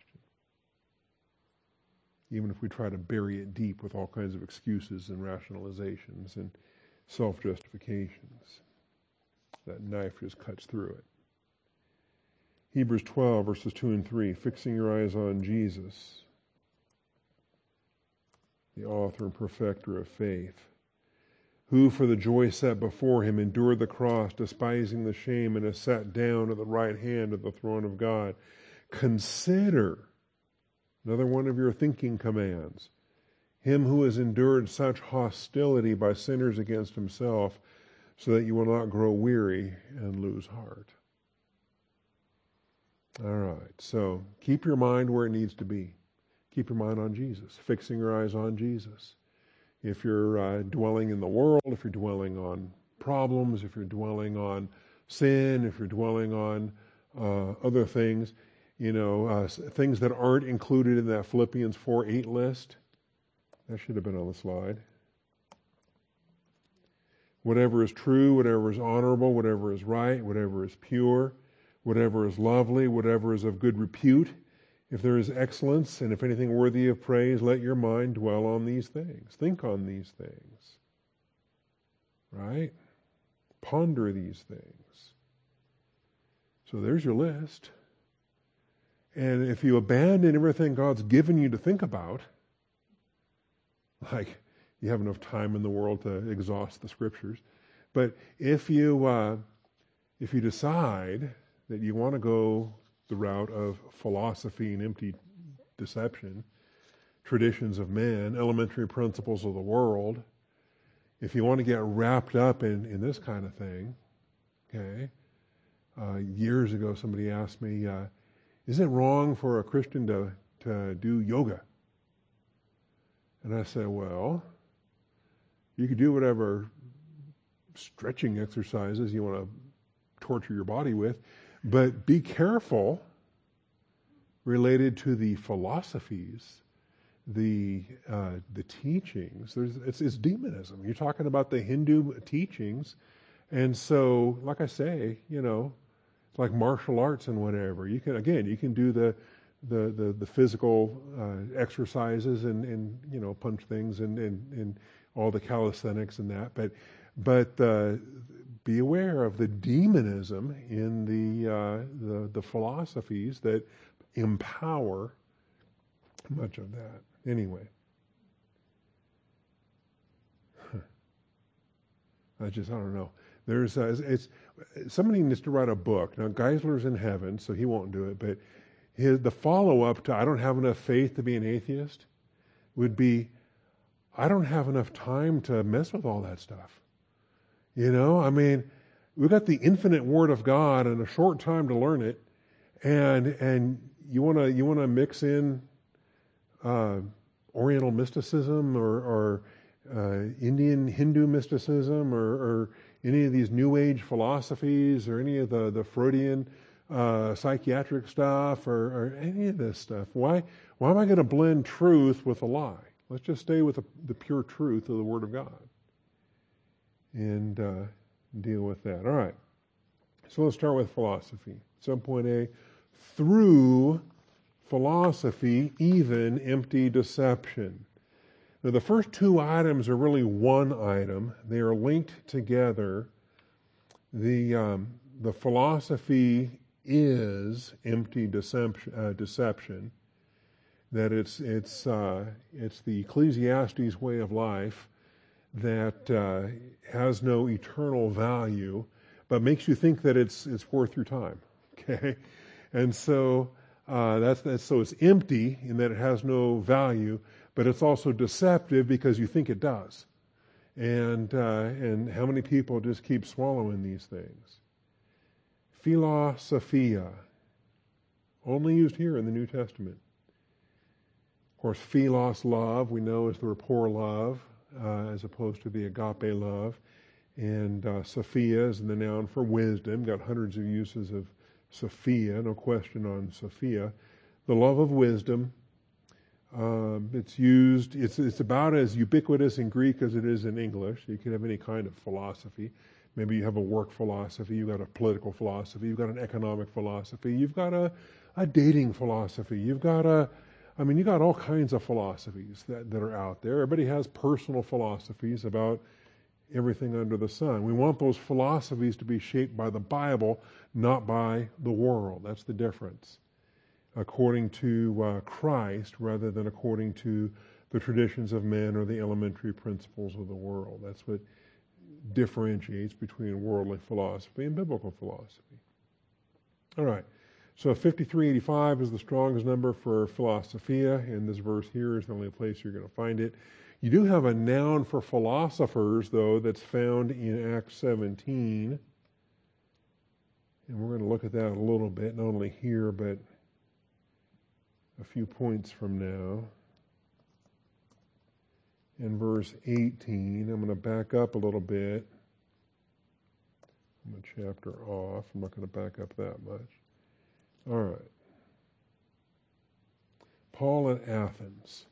Even if we try to bury it deep with all kinds of excuses and rationalizations and self-justifications. That knife just cuts through it. Hebrews twelve, verses two and three, fixing your eyes on Jesus, the author and perfecter of faith, who for the joy set before him endured the cross, despising the shame, and has sat down at the right hand of the throne of God. Consider Another one of your thinking commands. Him who has endured such hostility by sinners against himself, so that you will not grow weary and lose heart. All right, so keep your mind where it needs to be. Keep your mind on Jesus, fixing your eyes on Jesus. If you're uh, dwelling in the world, if you're dwelling on problems, if you're dwelling on sin, if you're dwelling on uh, other things, you know, uh, things that aren't included in that Philippians four eight list, that should have been on the slide. Whatever is true, whatever is honorable, whatever is right, whatever is pure, whatever is lovely, whatever is of good repute, if there is excellence and if anything worthy of praise, let your mind dwell on these things. Think on these things. Right? Ponder these things. So there's your list. And if you abandon everything God's given you to think about, like you have enough time in the world to exhaust the scriptures, but if you uh, if you decide that you want to go the route of philosophy and empty deception, traditions of men, elementary principles of the world, if you want to get wrapped up in, in this kind of thing, okay, uh, years ago somebody asked me, uh, is it wrong for a Christian to, to do yoga? And I said, well, you could do whatever stretching exercises you want to torture your body with, but be careful related to the philosophies, the uh, the teachings. There's it's, it's demonism. You're talking about the Hindu teachings, and so, like I say, you know, it's like martial arts and whatever. You can again, you can do the the the, the physical uh, exercises and, and you know punch things and, and and all the calisthenics and that, but but uh, be aware of the demonism in the, uh, the the philosophies that empower much of that. Anyway, I just I don't know. There's uh, it's somebody needs to write a book. Now Geisler's in heaven, so he won't do it. But his, the follow up to "I don't have enough faith to be an atheist" would be, "I don't have enough time to mess with all that stuff." You know, I mean, we've got the infinite Word of God and a short time to learn it, and and you want to you want to mix in uh, Oriental mysticism or, or uh, Indian Hindu mysticism or, or any of these New Age philosophies or any of the the Freudian uh, psychiatric stuff or, or any of this stuff. Why why am I going to blend truth with a lie? Let's just stay with the, the pure truth of the Word of God and uh, deal with that. All right. So let's start with philosophy. Subpoint A, through philosophy, even empty deception. Now the first two items are really one item. They are linked together. The um, the philosophy is empty deception. Uh, deception. That it's it's uh, it's the Ecclesiastes way of life that uh, has no eternal value, but makes you think that it's it's worth your time. Okay, and so uh, that's, that's so it's empty in that it has no value, but it's also deceptive because you think it does. And uh, and how many people just keep swallowing these things? Philosophia, only used here in the New Testament. Of course, philos, love, we know is the rapport love, uh, as opposed to the agape love. And uh, Sophia is the noun for wisdom. Got hundreds of uses of Sophia, no question on Sophia. The love of wisdom. Um, it's used, it's, it's about as ubiquitous in Greek as it is in English. You can have any kind of philosophy. Maybe you have a work philosophy, you've got a political philosophy, you've got an economic philosophy, you've got a, a dating philosophy, you've got a, I mean, you got all kinds of philosophies that, that are out there. Everybody has personal philosophies about everything under the sun. We want those philosophies to be shaped by the Bible, not by the world. That's the difference. According to uh, Christ, rather than according to the traditions of men or the elementary principles of the world. That's what differentiates between worldly philosophy and biblical philosophy. All right. So fifty-three eighty-five is the strongest number for philosophia, and this verse here is the only place you're going to find it. You do have a noun for philosophers, though, that's found in Acts seventeen. And we're going to look at that a little bit, not only here, but a few points from now. In verse eighteen, I'm going to back up a little bit. I'm a chapter off. I'm not going to back up that much. All right. Paul at Athens.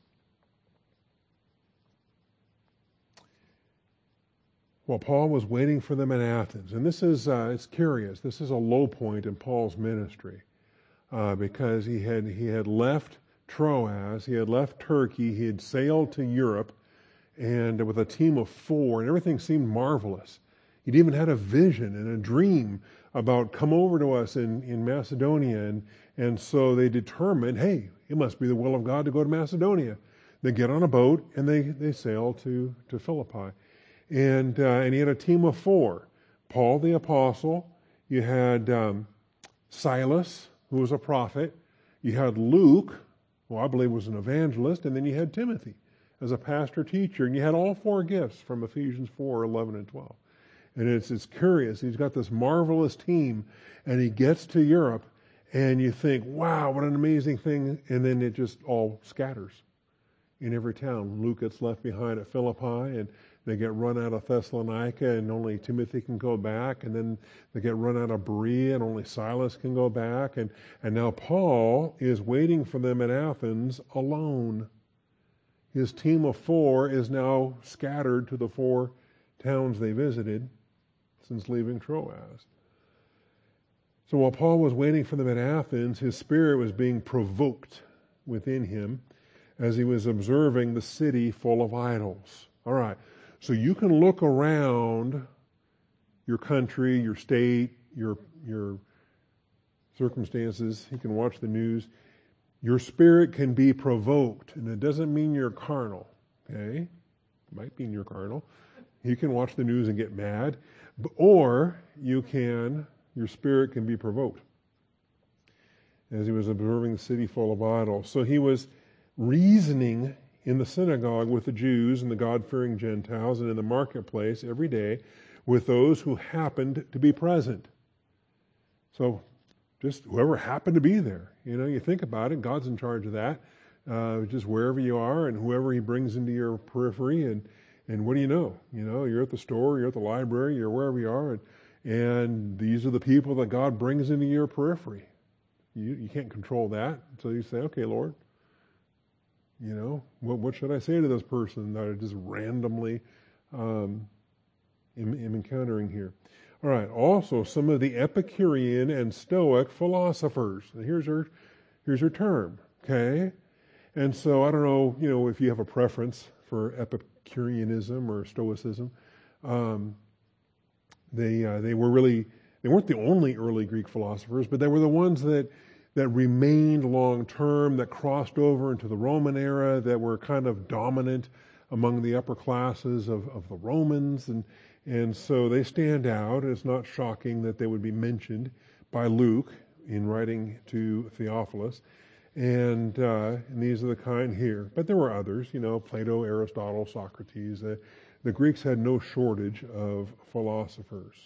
Well, Paul was waiting for them in Athens. And this is, uh, it's curious. This is a low point in Paul's ministry uh, because he had, he had left Troas, he had left Turkey, he had sailed to Europe, and with a team of four, and everything seemed marvelous. He'd even had a vision and a dream about come over to us in, in Macedonia. And, and so they determined, hey, it must be the will of God to go to Macedonia. They get on a boat and they, they sail to, to Philippi. And, uh, and he had a team of four. Paul the apostle, you had um, Silas, who was a prophet, you had Luke, who I believe was an evangelist, and then you had Timothy as a pastor teacher, and you had all four gifts from Ephesians four, eleven, and twelve. And it's, it's curious. He's got this marvelous team, and he gets to Europe, and you think, wow, what an amazing thing, and then it just all scatters in every town. Luke gets left behind at Philippi, and they get run out of Thessalonica, and only Timothy can go back, and then they get run out of Berea, and only Silas can go back, and, and now Paul is waiting for them in Athens alone. His team of four is now scattered to the four towns they visited since leaving Troas. So while Paul was waiting for them at Athens, his spirit was being provoked within him as he was observing the city full of idols. All right, so you can look around your country, your state, your, your circumstances. You can watch the news. Your spirit can be provoked, and it doesn't mean you're carnal, okay? It might mean you're carnal. You can watch the news and get mad, or you can, your spirit can be provoked. As he was observing the city full of idols. So he was reasoning in the synagogue with the Jews and the God-fearing Gentiles, and in the marketplace every day with those who happened to be present. So just whoever happened to be there. You know, you think about it, God's in charge of that. Uh, just wherever you are and whoever he brings into your periphery, and And what do you know? You know, you're at the store, you're at the library, you're wherever you are, and, and these are the people that God brings into your periphery. You, you can't control that until you say, okay, Lord, you know, what, what should I say to this person that I just randomly um, am, am encountering here? All right, also some of the Epicurean and Stoic philosophers. And here's her, here's her term, okay? And so I don't know, you know, if you have a preference for Epicureanism or Stoicism. Um, they uh, they were really, they weren't the only early Greek philosophers, but they were the ones that that remained long term, that crossed over into the Roman era, that were kind of dominant among the upper classes of, of the Romans, and and so they stand out. It's not shocking that they would be mentioned by Luke in writing to Theophilus. And, uh, and these are the kind here. But there were others, you know, Plato, Aristotle, Socrates. Uh, the Greeks had no shortage of philosophers.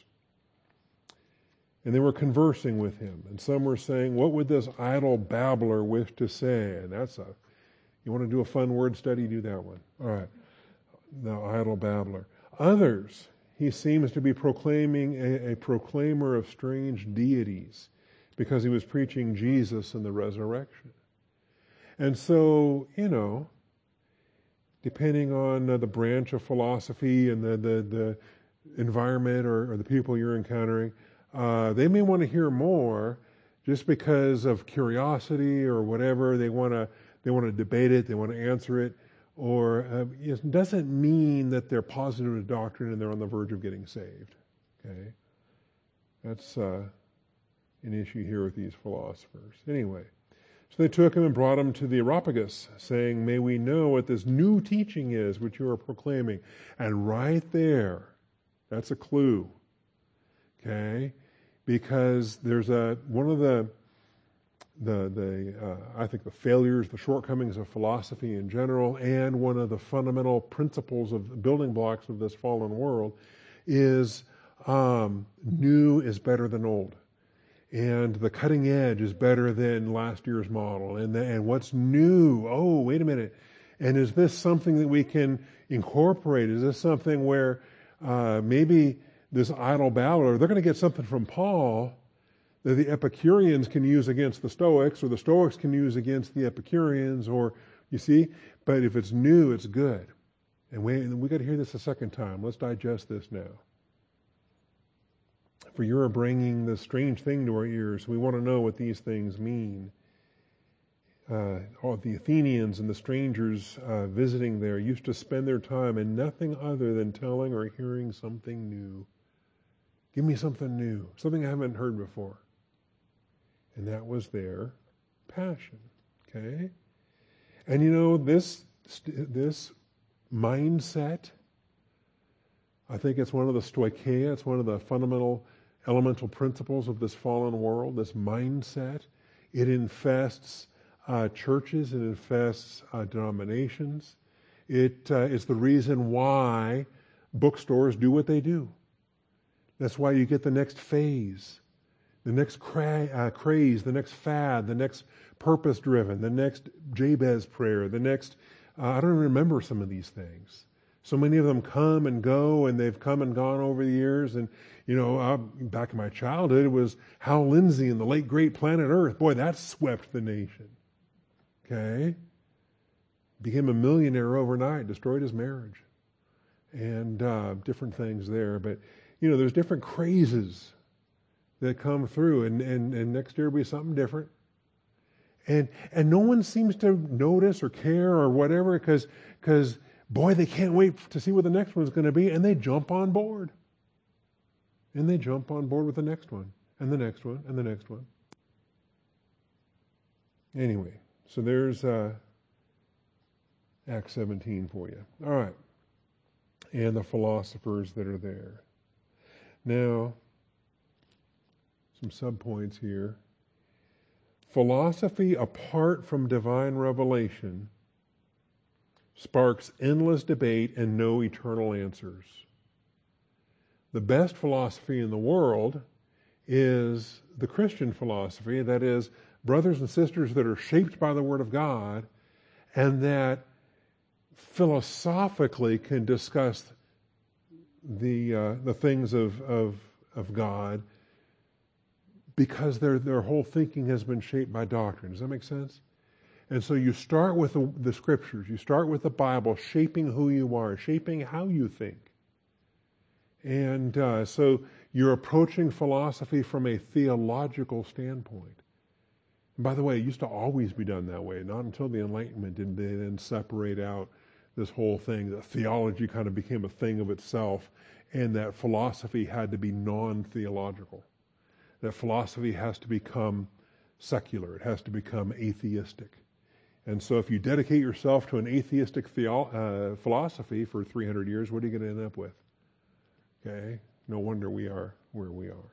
And they were conversing with him. And some were saying, what would this idle babbler wish to say? And that's a, you want to do a fun word study, do that one. All right. The idle babbler. Others, he seems to be proclaiming a, a proclaimer of strange deities because he was preaching Jesus and the resurrection. And so, you know, depending on uh, the branch of philosophy and the, the, the environment or, or the people you're encountering, uh, they may want to hear more just because of curiosity or whatever. They want to they want to debate it, they want to answer it, or uh, it doesn't mean that they're positive to doctrine and they're on the verge of getting saved. Okay, that's uh, an issue here with these philosophers. Anyway. So they took him and brought him to the Areopagus, saying, may we know what this new teaching is which you are proclaiming. And right there, that's a clue. Okay? Because there's a, one of the the the uh, I think the failures, the shortcomings of philosophy in general, and one of the fundamental principles of building blocks of this fallen world is um, new is better than old, and the cutting edge is better than last year's model, and the, and what's new? Oh, wait a minute, and is this something that we can incorporate? Is this something where uh, maybe this idle babbler, they're going to get something from Paul that the Epicureans can use against the Stoics, or the Stoics can use against the Epicureans, or, you see, but if it's new, it's good. And we we got to hear this a second time. Let's digest this now. For you're bringing this strange thing to our ears. We want to know what these things mean. Uh, all the Athenians and the strangers uh, visiting there used to spend their time in nothing other than telling or hearing something new. Give me something new, something I haven't heard before. And that was their passion, okay? And you know, this this mindset, I think it's one of the stoicheia, it's one of the fundamental elemental principles of this fallen world, this mindset. It infests uh, churches, it infests uh, denominations. It uh, is the reason why bookstores do what they do. That's why you get the next phase, the next cra- uh, craze, the next fad, the next purpose-driven, the next Jabez prayer, the next, uh, I don't even remember some of these things. So many of them come and go, and they've come and gone over the years. And, you know, uh, back in my childhood, it was Hal Lindsey and the late great Planet Earth. Boy, that swept the nation. Okay? Became a millionaire overnight, destroyed his marriage. And uh, different things there. But, you know, there's different crazes that come through, and, and, and next year will be something different. And and no one seems to notice or care or whatever, because because boy, they can't wait to see what the next one's going to be, and they jump on board. And they jump on board with the next one, and the next one, and the next one. Anyway, so there's uh, Acts seventeen for you. All right. And the philosophers that are there. Now, some subpoints here. Philosophy apart from divine revelation sparks endless debate and no eternal answers. The best philosophy in the world is the Christian philosophy, that is, brothers and sisters that are shaped by the Word of God and that philosophically can discuss the uh, the things of, of, of God, because their their whole thinking has been shaped by doctrine. Does that make sense? And so you start with the, the Scriptures. You start with the Bible, shaping who you are, shaping how you think. And uh, so you're approaching philosophy from a theological standpoint. And by the way, it used to always be done that way. Not until the Enlightenment did they then separate out this whole thing. That theology kind of became a thing of itself, and that philosophy had to be non-theological. That philosophy has to become secular. It has to become atheistic. And so if you dedicate yourself to an atheistic theo- uh, philosophy for three hundred years, what are you going to end up with? Okay? No wonder we are where we are.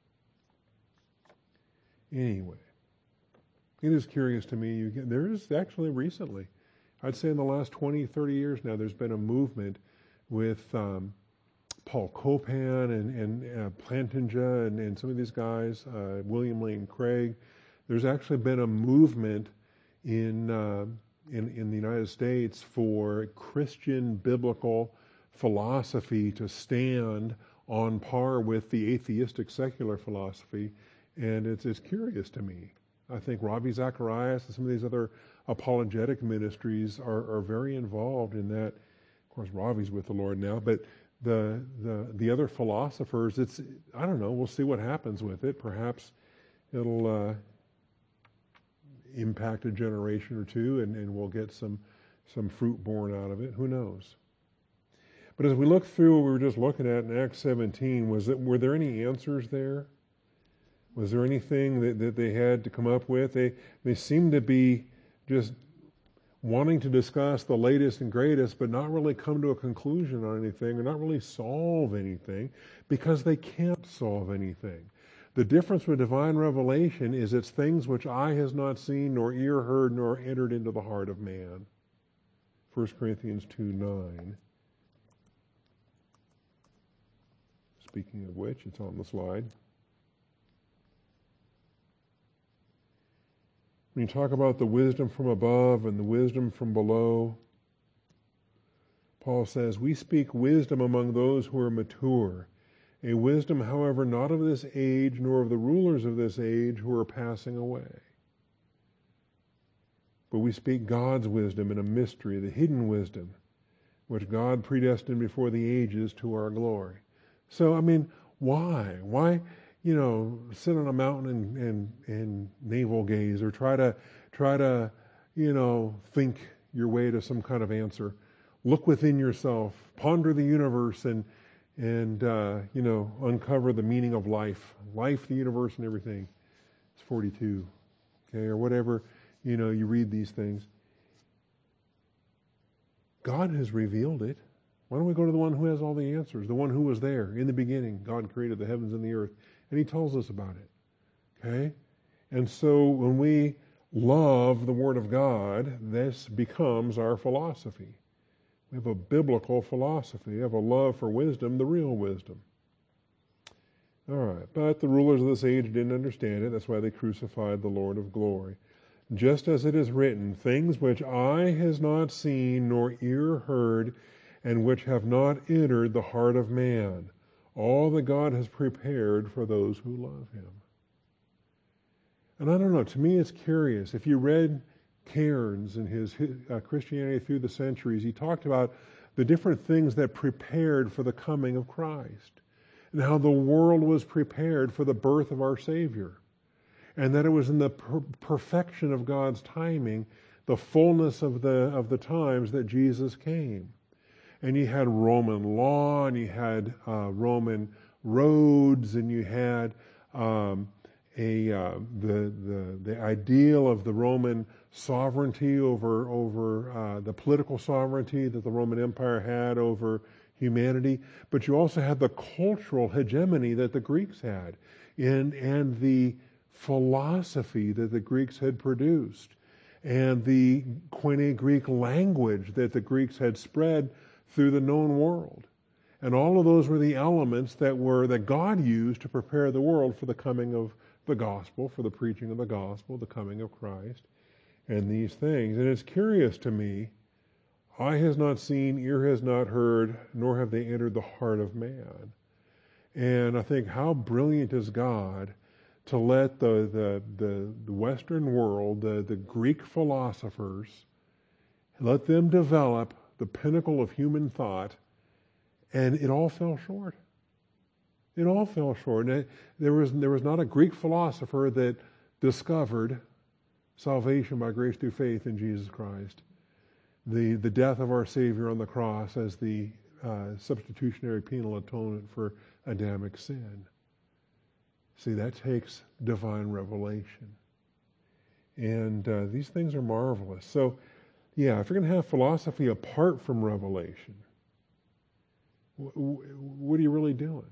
Anyway, it is curious to me. You get, there is actually recently, I'd say in the last twenty, thirty years now, there's been a movement with um, Paul Copan and, and uh, Plantinga and, and some of these guys, uh, William Lane Craig. There's actually been a movement in, uh, in in the United States for Christian biblical philosophy to stand on par with the atheistic secular philosophy, and it's it's curious to me. I think Ravi Zacharias and some of these other apologetic ministries are, are very involved in that. Of course, Ravi's with the Lord now, but the the the other philosophers, it's I don't know. We'll see what happens with it. Perhaps it'll uh, impact a generation or two, and, and we'll get some some fruit born out of it. Who knows? But as we look through what we were just looking at in Acts seventeen, was it were there any answers there? Was there anything that, that they had to come up with? They they seemed to be just wanting to discuss the latest and greatest, but not really come to a conclusion on anything, or not really solve anything, because they can't solve anything. The difference with divine revelation is it's things which eye has not seen, nor ear heard, nor entered into the heart of man. First Corinthians two nine. Speaking of which, it's on the slide. When you talk about the wisdom from above and the wisdom from below, Paul says, we speak wisdom among those who are mature, a wisdom, however, not of this age, nor of the rulers of this age who are passing away. But we speak God's wisdom in a mystery, the hidden wisdom, which God predestined before the ages to our glory. So, I mean, why? Why, you know, sit on a mountain and, and, and navel gaze, or try to, try to, you know, think your way to some kind of answer? Look within yourself, ponder the universe, and, and uh, you know, uncover the meaning of life. Life, the universe, and everything. It's forty-two, okay, or whatever, you know, you read these things. God has revealed it. Why don't we go to the one who has all the answers, the one who was there in the beginning? God created the heavens and the earth, and he tells us about it, okay? And so when we love the Word of God, this becomes our philosophy. We have a biblical philosophy. We have a love for wisdom, the real wisdom. All right, but the rulers of this age didn't understand it. That's why they crucified the Lord of glory. Just as it is written, things which eye has not seen, nor ear heard, and which have not entered the heart of man, all that God has prepared for those who love him. And I don't know, to me it's curious. If you read Cairns in his uh, Christianity Through the Centuries, he talked about the different things that prepared for the coming of Christ, and how the world was prepared for the birth of our Savior, and that it was in the per- perfection of God's timing, the fullness of the of the times, that Jesus came. And you had Roman law, and you had uh, Roman roads, and you had um, a uh, the the the ideal of the Roman sovereignty over over uh, the political sovereignty that the Roman Empire had over humanity. But you also had the cultural hegemony that the Greeks had, and and the philosophy that the Greeks had produced, and the Koine Greek language that the Greeks had spread through the known world. And all of those were the elements that were that God used to prepare the world for the coming of the gospel, for the preaching of the gospel, the coming of Christ, and these things. And it's curious to me, eye has not seen, ear has not heard, nor have they entered the heart of man. And I think, how brilliant is God to let the the the, the Western world, the, the Greek philosophers, let them develop the pinnacle of human thought, and it all fell short. It all fell short. And it, there was there was not a Greek philosopher that discovered salvation by grace through faith in Jesus Christ. The the death of our Savior on the cross as the uh, substitutionary penal atonement for Adamic sin. See, that takes divine revelation. And uh, these things are marvelous. So, yeah, if you're going to have philosophy apart from revelation, w- w- what are you really doing?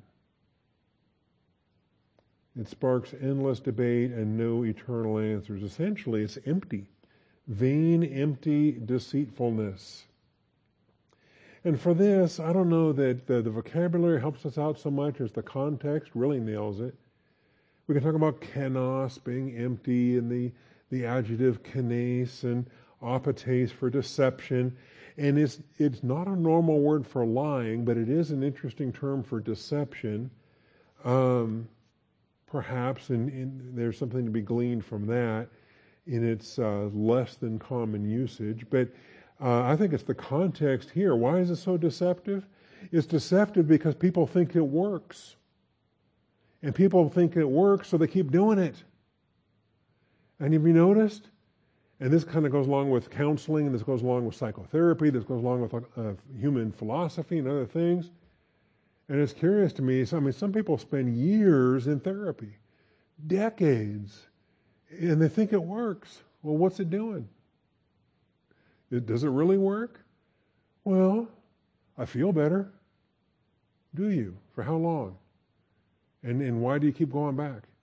It sparks endless debate and no eternal answers. Essentially, it's empty. Vain, empty deceitfulness. And for this, I don't know that the, the vocabulary helps us out so much as the context really nails it. We can talk about kenos, being empty, and the, the adjective kenes, and apates for deception. And it's it's not a normal word for lying, but it is an interesting term for deception. Um, perhaps, and, and there's something to be gleaned from that in its uh, less than common usage. But uh, I think it's the context here. Why is it so deceptive? It's deceptive because people think it works. And people think it works, so they keep doing it. And have you noticed? And this kind of goes along with counseling, and this goes along with psychotherapy, this goes along with uh, human philosophy and other things. And it's curious to me, so, I mean, some people spend years in therapy, decades, and they think it works. Well, what's it doing? It, does it really work? Well, I feel better. Do you? For how long? And and why do you keep going back?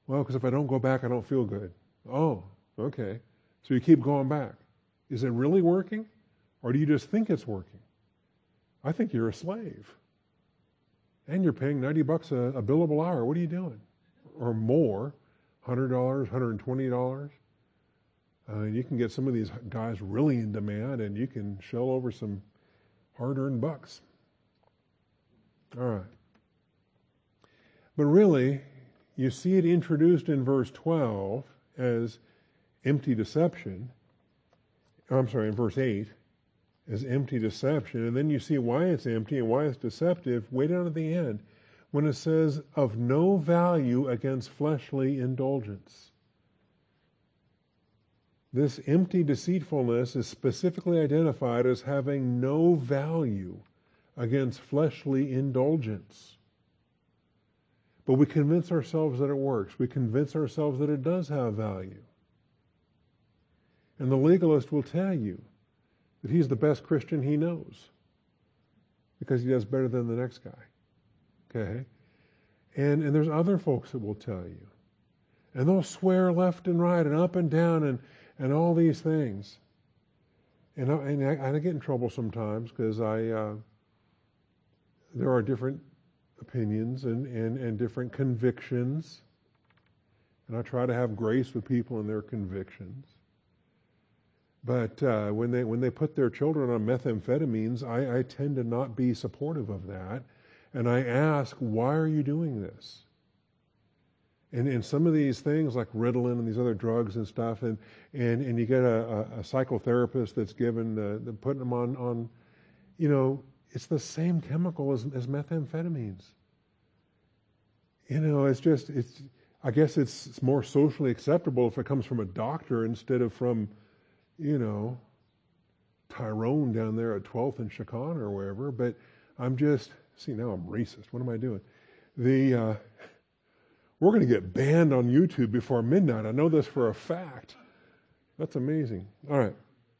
Well, because if I don't go back, I don't feel good. Oh, okay. So you keep going back. Is it really working? Or do you just think it's working? I think you're a slave. And you're paying ninety bucks a, a billable hour. What are you doing? Or more, one hundred dollars, one hundred twenty dollars. Uh, you can get some of these guys really in demand, and you can shell over some hard-earned bucks. All right. But really, you see it introduced in verse twelve as empty deception. I'm sorry, in verse eight, as empty deception. And then you see why it's empty and why it's deceptive way down at the end, when it says, of no value against fleshly indulgence. This empty deceitfulness is specifically identified as having no value against fleshly indulgence. But we convince ourselves that it works. We convince ourselves that it does have value. And the legalist will tell you that he's the best Christian he knows because he does better than the next guy. Okay? And, and there's other folks that will tell you. And they'll swear left and right and up and down and and all these things. And I, and I, and I get in trouble sometimes because I uh, there are different opinions and, and, and different convictions. And I try to have grace with people and their convictions. But uh, when they when they put their children on methamphetamines, I, I tend to not be supportive of that. And I ask, why are you doing this? And, and some of these things like Ritalin and these other drugs and stuff, and, and, and you get a, a, a psychotherapist that's given, uh, putting them on, on, you know, it's the same chemical as, as methamphetamines. You know, it's just, it's, I guess it's, it's more socially acceptable if it comes from a doctor instead of from, you know, Tyrone down there at twelfth and Chicon or wherever. But I'm just, see, now I'm racist. What am I doing? The, uh, We're going to get banned on YouTube before midnight. I know this for a fact. That's amazing. All right.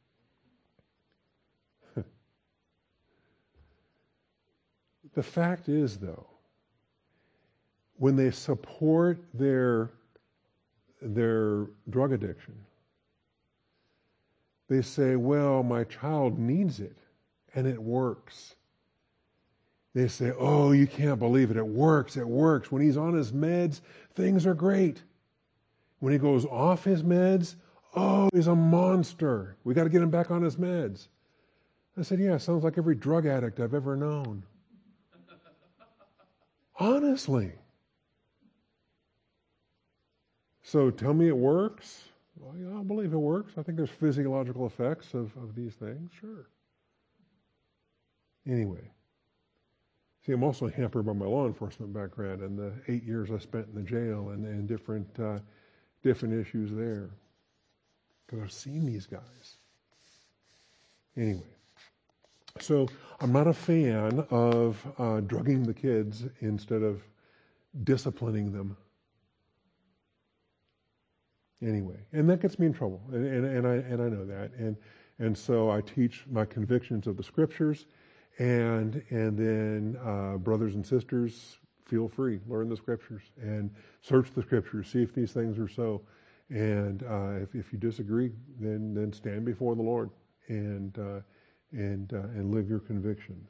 The fact is, though, when they support their, their drug addiction, they say, well, my child needs it, and it works. They say, oh, you can't believe it. It works. It works. When he's on his meds, things are great. When he goes off his meds, oh, he's a monster. We got to get him back on his meds. I said, yeah, sounds like every drug addict I've ever known. Honestly. So tell me it works? Well, yeah, I believe it works. I think there's physiological effects of, of these things. Sure. Anyway. See, I'm also hampered by my law enforcement background and the eight years I spent in the jail and, and different uh, different issues there. Because I've seen these guys. Anyway, so I'm not a fan of uh, drugging the kids instead of disciplining them. Anyway, and that gets me in trouble, and, and, and I and I know that, and and so I teach my convictions of the Scriptures. And and then uh, brothers and sisters, feel free, learn the Scriptures and search the Scriptures, see if these things are so. And uh, if if you disagree, then then stand before the Lord and uh, and uh, and live your convictions.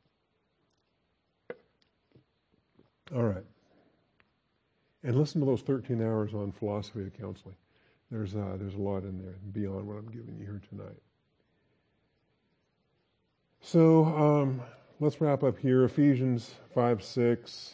All right. And listen to those thirteen hours on philosophy of counseling. There's uh, there's a lot in there beyond what I'm giving you here tonight. So um, let's wrap up here. Ephesians five six.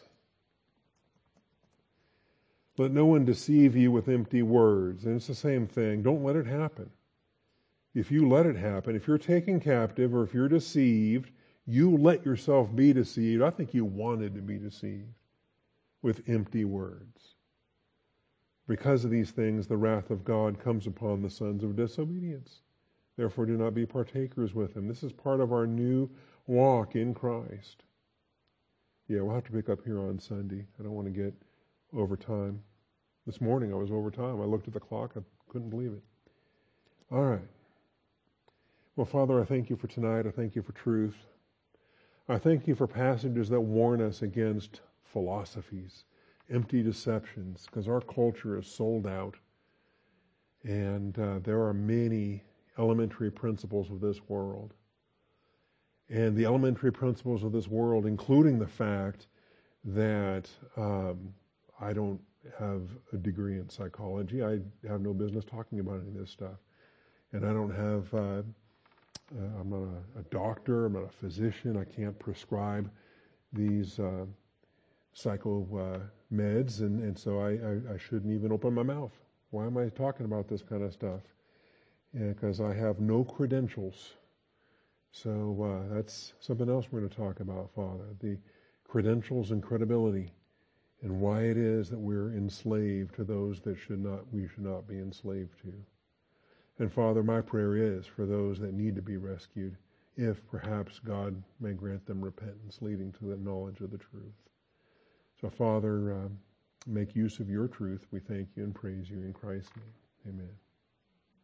Let no one deceive you with empty words. And it's the same thing. Don't let it happen. If you let it happen, if you're taken captive or if you're deceived, you let yourself be deceived. I think you wanted to be deceived with empty words. Because of these things, the wrath of God comes upon the sons of disobedience. Therefore, do not be partakers with him. This is part of our new walk in Christ. Yeah, we'll have to pick up here on Sunday. I don't want to get over time. This morning I was over time. I looked at the clock. I couldn't believe it. All right. Well, Father, I thank you for tonight. I thank you for truth. I thank you for passages that warn us against philosophies empty deceptions, because our culture is sold out. And uh, there are many elementary principles of this world. And the elementary principles of this world, including the fact that um, I don't have a degree in psychology. I have no business talking about any of this stuff. And I don't have, uh, uh, I'm not a, a doctor, I'm not a physician, I can't prescribe these uh, psycho uh, meds, and, and so I, I, I shouldn't even open my mouth. Why am I talking about this kind of stuff? Because I have no credentials. So uh, that's something else we're going to talk about, Father, the credentials and credibility, and why it is that we're enslaved to those that should not, we should not be enslaved to. And Father, my prayer is for those that need to be rescued, if perhaps God may grant them repentance leading to the knowledge of the truth. So Father, uh, make use of your truth. We thank you and praise you in Christ's name. Amen.